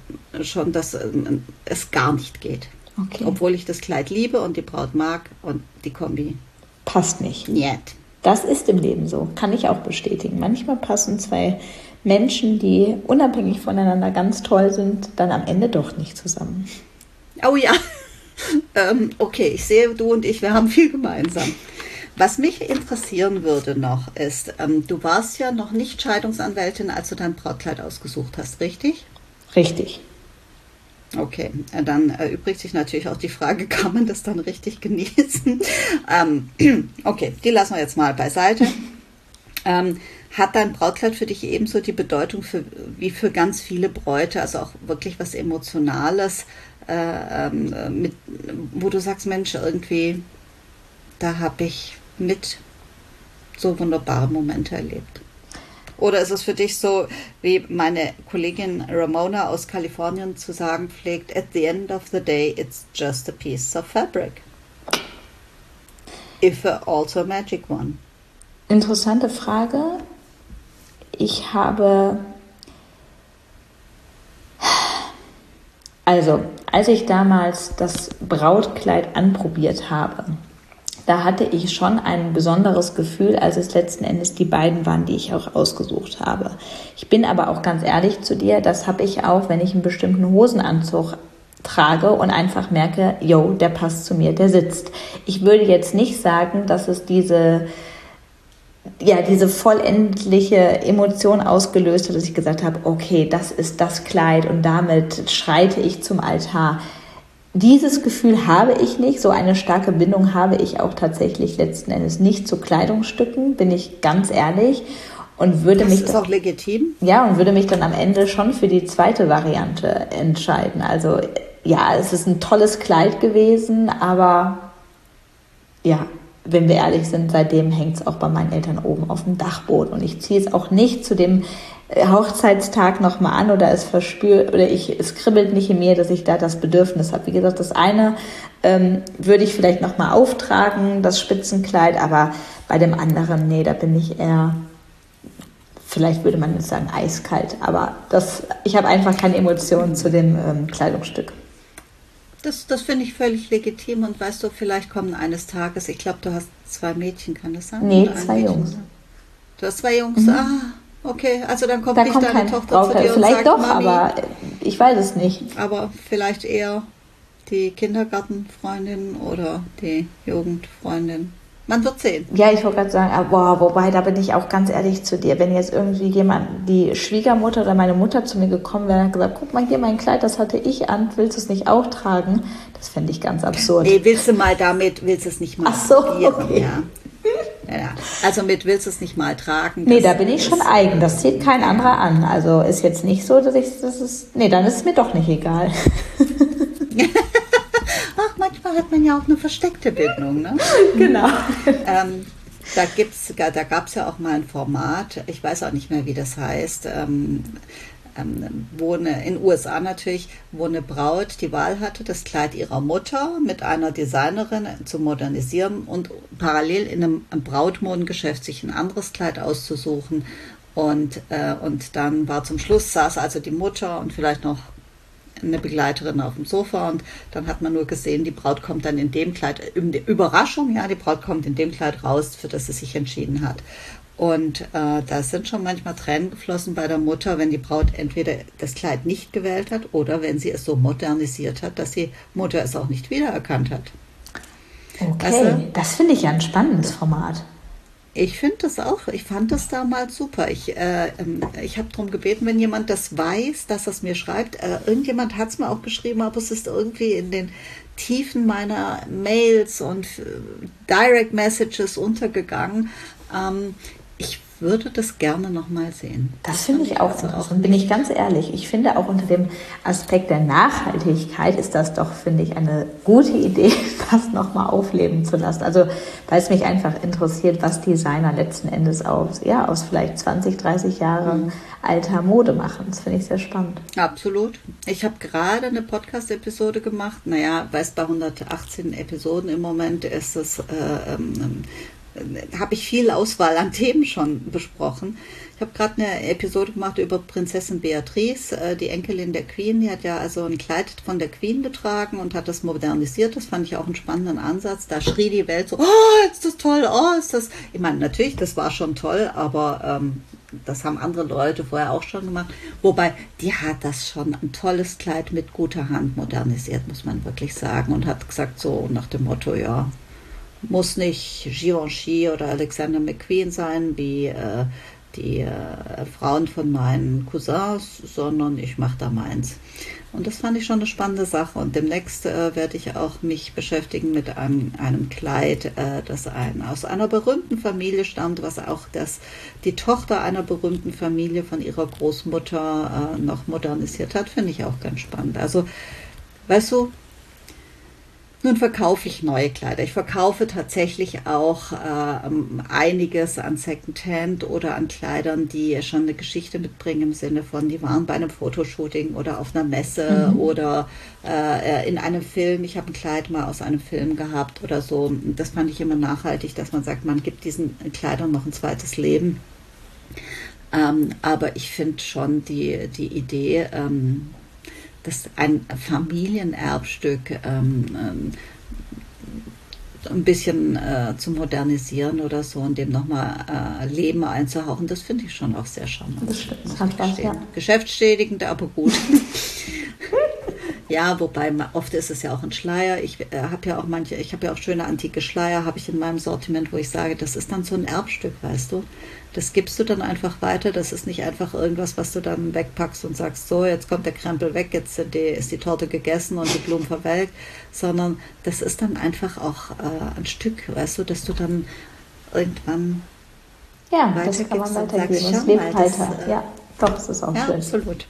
es gar nicht geht. Okay. Obwohl ich das Kleid liebe und die Braut mag und die Kombi passt nicht. Niet. Das ist im Leben so, kann ich auch bestätigen. Manchmal passen 2 Menschen, die unabhängig voneinander ganz toll sind, dann am Ende doch nicht zusammen. Oh ja, okay, ich sehe, du und ich, wir haben viel gemeinsam. Was mich interessieren würde noch ist, du warst ja noch nicht Scheidungsanwältin, als du dein Brautkleid ausgesucht hast, richtig? Richtig. Okay, dann erübrigt sich natürlich auch die Frage, kann man das dann richtig genießen? Okay, die lassen wir jetzt mal beiseite. Hat dein Brautkleid für dich ebenso die Bedeutung wie für ganz viele Bräute, also auch wirklich was Emotionales, wo du sagst, Mensch, irgendwie, da habe ich mit so wunderbare Momente erlebt? Oder ist es für dich so, wie meine Kollegin Ramona aus Kalifornien zu sagen pflegt, at the end of the day, it's just a piece of fabric. If also a magic one. Interessante Frage. Ich habe, also als ich damals das Brautkleid anprobiert habe, da hatte ich schon ein besonderes Gefühl, als es letzten Endes die beiden waren, die ich auch ausgesucht habe. Ich bin aber auch ganz ehrlich zu dir, das habe ich auch, wenn ich einen bestimmten Hosenanzug trage und einfach merke, yo, der passt zu mir, der sitzt. Ich würde jetzt nicht sagen, dass es diese vollendliche Emotion ausgelöst hat, dass ich gesagt habe, okay, das ist das Kleid und damit schreite ich zum Altar. Dieses Gefühl habe ich nicht, so eine starke Bindung habe ich auch tatsächlich letzten Endes nicht zu Kleidungsstücken, bin ich ganz ehrlich. Und würde mich ist auch legitim. Ja, und würde mich dann am Ende schon für die zweite Variante entscheiden. Also ja, es ist ein tolles Kleid gewesen, aber ja, wenn wir ehrlich sind, seitdem hängt es auch bei meinen Eltern oben auf dem Dachboden. Und ich ziehe es auch nicht zu dem Hochzeitstag nochmal an oder es kribbelt nicht in mir, dass ich da das Bedürfnis habe. Wie gesagt, das eine würde ich vielleicht nochmal auftragen, das Spitzenkleid, aber bei dem anderen, nee, da bin ich eher, vielleicht würde man jetzt sagen, eiskalt. Aber ich habe einfach keine Emotionen zu dem Kleidungsstück. Das finde ich völlig legitim und weißt du, vielleicht kommen eines Tages, ich glaube, du hast 2 Mädchen, kann das sein? Nee, 2 Jungs. Du hast 2 Jungs, okay, also dann kommt nicht deine Tochter zu dir und vielleicht sagt, doch, Mami, aber ich weiß es nicht. Aber vielleicht eher die Kindergartenfreundin oder die Jugendfreundin. Man wird sehen. Ja, ich wollte gerade sagen, wobei, da bin ich auch ganz ehrlich zu dir. Wenn jetzt irgendwie die Schwiegermutter oder meine Mutter zu mir gekommen wäre und hat gesagt, guck mal hier, mein Kleid, das hatte ich an, willst du es nicht auch tragen? Das fände ich ganz absurd. Nee, willst du es nicht mal Ach so, okay. Ja. Also willst du es nicht mal tragen? Nee, da bin ich schon eigen, das zieht kein anderer an. Also ist jetzt nicht so, dann ist es mir doch nicht egal. Ach, manchmal hat man ja auch eine versteckte Bindung, ne? Genau. Da gab es ja auch mal ein Format, ich weiß auch nicht mehr, wie das heißt, in den USA natürlich, wo eine Braut die Wahl hatte, das Kleid ihrer Mutter mit einer Designerin zu modernisieren und parallel in einem Brautmodengeschäft sich ein anderes Kleid auszusuchen. Und dann war zum Schluss, saß also die Mutter und vielleicht noch eine Begleiterin auf dem Sofa und dann hat man nur gesehen, die Braut kommt dann in dem Kleid, Überraschung, ja, die Braut kommt in dem Kleid raus, für das sie sich entschieden hat. Und da sind schon manchmal Tränen geflossen bei der Mutter, wenn die Braut entweder das Kleid nicht gewählt hat oder wenn sie es so modernisiert hat, dass die Mutter es auch nicht wiedererkannt hat. Okay, also, das finde ich ja ein spannendes Format. Ich finde das auch. Ich fand das damals super. Ich habe darum gebeten, wenn jemand das weiß, dass er es mir schreibt. Irgendjemand hat es mir auch geschrieben, aber es ist irgendwie in den Tiefen meiner Mails und Direct Messages untergegangen. Ich würde das gerne nochmal sehen. Das finde ich auch interessant, bin ich ganz ehrlich. Ich finde auch unter dem Aspekt der Nachhaltigkeit ist das doch, finde ich, eine gute Idee, das nochmal aufleben zu lassen. Also, weil es mich einfach interessiert, was Designer letzten Endes aus vielleicht 20, 30 Jahren alter Mode machen. Das finde ich sehr spannend. Absolut. Ich habe gerade eine Podcast-Episode gemacht. Naja, weil es bei 118 Episoden im Moment ist, habe ich viel Auswahl an Themen schon besprochen. Ich habe gerade eine Episode gemacht über Prinzessin Beatrice, die Enkelin der Queen. Die hat ja also ein Kleid von der Queen getragen und hat das modernisiert. Das fand ich auch einen spannenden Ansatz. Da schrie die Welt so, oh, ist das toll, oh, ist das... Ich meine, natürlich, das war schon toll, aber das haben andere Leute vorher auch schon gemacht. Wobei, die hat das schon ein tolles Kleid mit guter Hand modernisiert, muss man wirklich sagen. Und hat gesagt so nach dem Motto, ja, muss nicht Givenchy oder Alexander McQueen sein, wie die Frauen von meinen Cousins, sondern ich mache da meins. Und das fand ich schon eine spannende Sache. Und demnächst werde ich auch mich beschäftigen mit einem Kleid, das aus einer berühmten Familie stammt, was auch die Tochter einer berühmten Familie von ihrer Großmutter noch modernisiert hat. Finde ich auch ganz spannend. Also weißt du, nun verkaufe ich neue Kleider. Ich verkaufe tatsächlich auch einiges an Secondhand oder an Kleidern, die schon eine Geschichte mitbringen im Sinne von, die waren bei einem Fotoshooting oder auf einer Messe oder in einem Film. Ich habe ein Kleid mal aus einem Film gehabt oder so. Das fand ich immer nachhaltig, dass man sagt, man gibt diesen Kleidern noch ein zweites Leben. Aber ich finde schon die Idee, dass ein Familienerbstück ein bisschen zu modernisieren oder so und dem nochmal Leben einzuhauchen, das finde ich schon auch sehr charmant. Das stimmt, das hat was, ja. Geschäftsschädigend, aber gut. Ja, wobei oft ist es ja auch ein Schleier. Ich habe ja auch schöne antike Schleier, habe ich in meinem Sortiment, wo ich sage, das ist dann so ein Erbstück, weißt du. Das gibst du dann einfach weiter. Das ist nicht einfach irgendwas, was du dann wegpackst und sagst, so, jetzt kommt der Krempel weg, jetzt ist die Torte gegessen und die Blumen verwelkt, sondern das ist dann einfach auch ein Stück, weißt du, dass du dann irgendwann das kann man weitergeben. Es lebt weiter. Ja, doch, das ist auch schön. Absolut.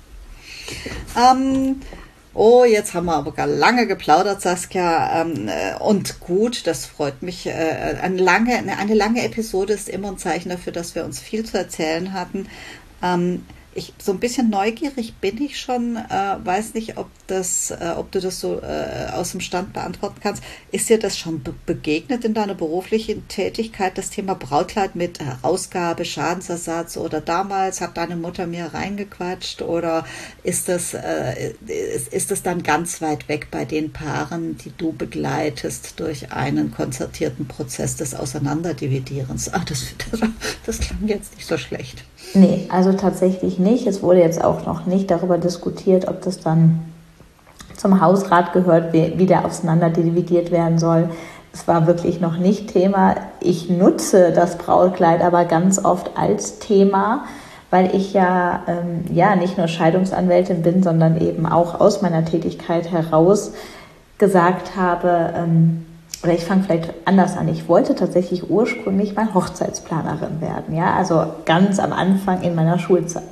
Jetzt haben wir aber gar lange geplaudert, Saskia. Und gut, das freut mich. Eine lange Episode ist immer ein Zeichen dafür, dass wir uns viel zu erzählen hatten. So ein bisschen neugierig bin ich schon. Weiß nicht, ob du das so aus dem Stand beantworten kannst. Ist dir das schon begegnet in deiner beruflichen Tätigkeit, das Thema Brautkleid mit Herausgabe, Schadensersatz oder damals hat deine Mutter mir reingequatscht oder ist das dann ganz weit weg bei den Paaren, die du begleitest durch einen konzertierten Prozess des Auseinanderdividierens? Das klang jetzt nicht so schlecht. Nee, also tatsächlich nicht. Es wurde jetzt auch noch nicht darüber diskutiert, ob das dann zum Hausrat gehört, wie der auseinanderdividiert werden soll. Es war wirklich noch nicht Thema. Ich nutze das Brautkleid aber ganz oft als Thema, weil ich ja nicht nur Scheidungsanwältin bin, sondern eben auch aus meiner Tätigkeit heraus gesagt habe, oder ich fange vielleicht anders an. Ich wollte tatsächlich ursprünglich mal Hochzeitsplanerin werden, ja, also ganz am Anfang in meiner Schulzeit.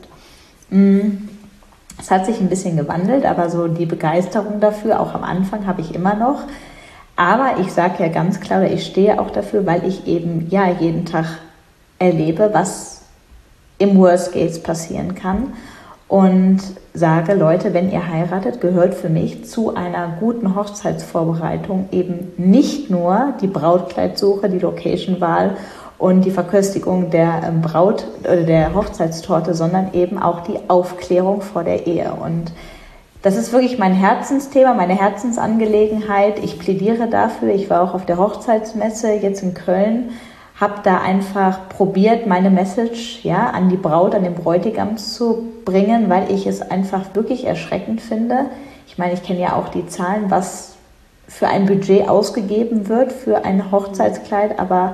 Es hat sich ein bisschen gewandelt, aber so die Begeisterung dafür, auch am Anfang, habe ich immer noch. Aber ich sage ja ganz klar, oder ich stehe auch dafür, weil ich eben jeden Tag erlebe, was im Worst Case passieren kann. Und sage, Leute, wenn ihr heiratet, gehört für mich zu einer guten Hochzeitsvorbereitung eben nicht nur die Brautkleidsuche, die Locationwahl und die Verköstigung der Braut- oder der Hochzeitstorte, sondern eben auch die Aufklärung vor der Ehe. Und das ist wirklich mein Herzensthema, meine Herzensangelegenheit. Ich plädiere dafür. Ich war auch auf der Hochzeitsmesse jetzt in Köln, habe da einfach probiert, meine Message an die Braut, an den Bräutigam zu bringen, weil ich es einfach wirklich erschreckend finde. Ich meine, ich kenne ja auch die Zahlen, was für ein Budget ausgegeben wird für ein Hochzeitskleid, aber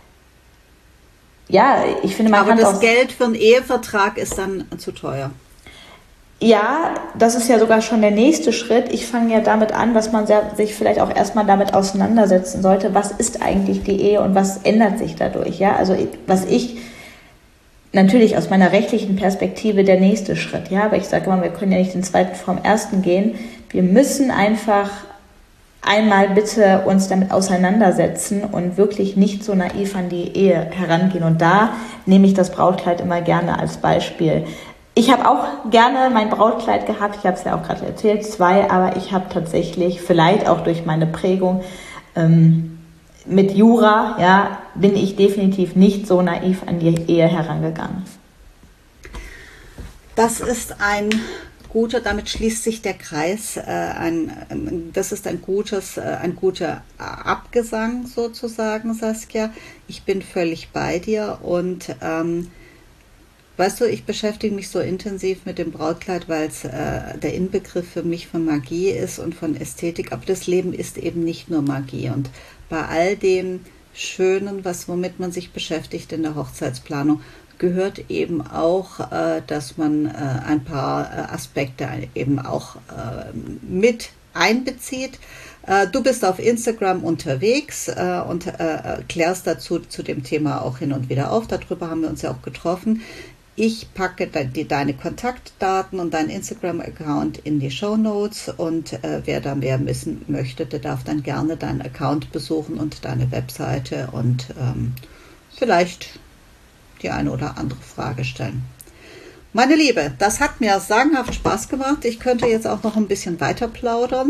ich finde, man kann das Geld für einen Ehevertrag ist dann zu teuer. Ja, das ist ja sogar schon der nächste Schritt. Ich fange ja damit an, dass man sich vielleicht auch erstmal damit auseinandersetzen sollte, was ist eigentlich die Ehe und was ändert sich dadurch. Ja, also was ich natürlich aus meiner rechtlichen Perspektive der nächste Schritt. Ja, aber ich sage immer, wir können ja nicht den zweiten vom ersten gehen. Wir müssen einfach einmal bitte uns damit auseinandersetzen und wirklich nicht so naiv an die Ehe herangehen. Und da nehme ich das Brautkleid immer gerne als Beispiel. Ich habe auch gerne mein Brautkleid gehabt, ich habe es ja auch gerade erzählt, 2, aber ich habe tatsächlich, vielleicht auch durch meine Prägung mit Jura, bin ich definitiv nicht so naiv an die Ehe herangegangen. Das ist ein guter, damit schließt sich der Kreis, das ist ein guter Abgesang sozusagen, Saskia. Ich bin völlig bei dir und weißt du, ich beschäftige mich so intensiv mit dem Brautkleid, weil es der Inbegriff für mich von Magie ist und von Ästhetik. Aber das Leben ist eben nicht nur Magie. Und bei all dem Schönen, womit man sich beschäftigt in der Hochzeitsplanung, gehört eben auch, dass man ein paar Aspekte eben auch mit einbezieht. Du bist auf Instagram unterwegs und klärst dazu zu dem Thema auch hin und wieder auf. Darüber haben wir uns ja auch getroffen. Ich packe deine Kontaktdaten und deinen Instagram-Account in die Shownotes und wer da mehr wissen möchte, der darf dann gerne deinen Account besuchen und deine Webseite und vielleicht die eine oder andere Frage stellen. Meine Liebe, das hat mir sagenhaft Spaß gemacht. Ich könnte jetzt auch noch ein bisschen weiter plaudern.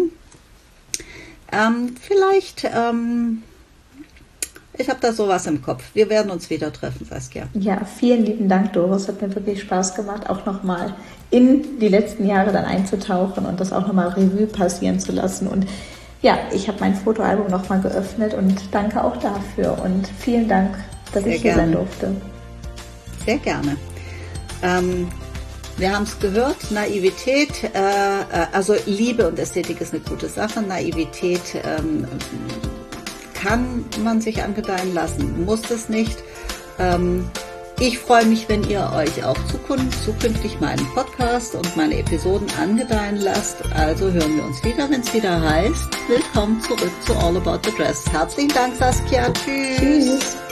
Ich habe da sowas im Kopf. Wir werden uns wieder treffen, Saskia. Ja, vielen lieben Dank, Doris. Hat mir wirklich Spaß gemacht, auch nochmal in die letzten Jahre dann einzutauchen und das auch nochmal Revue passieren zu lassen. Und ja, ich habe mein Fotoalbum nochmal geöffnet und danke auch dafür. Und vielen Dank, dass ich hier sein durfte. Sehr gerne. Wir haben es gehört, Naivität, also Liebe und Ästhetik ist eine gute Sache. Naivität kann man sich angedeihen lassen, muss es nicht. Ich freue mich, wenn ihr euch auch zukünftig meinen Podcast und meine Episoden angedeihen lasst. Also hören wir uns wieder, wenn es wieder heißt, willkommen zurück zu All About the Dress. Herzlichen Dank, Saskia. Tschüss.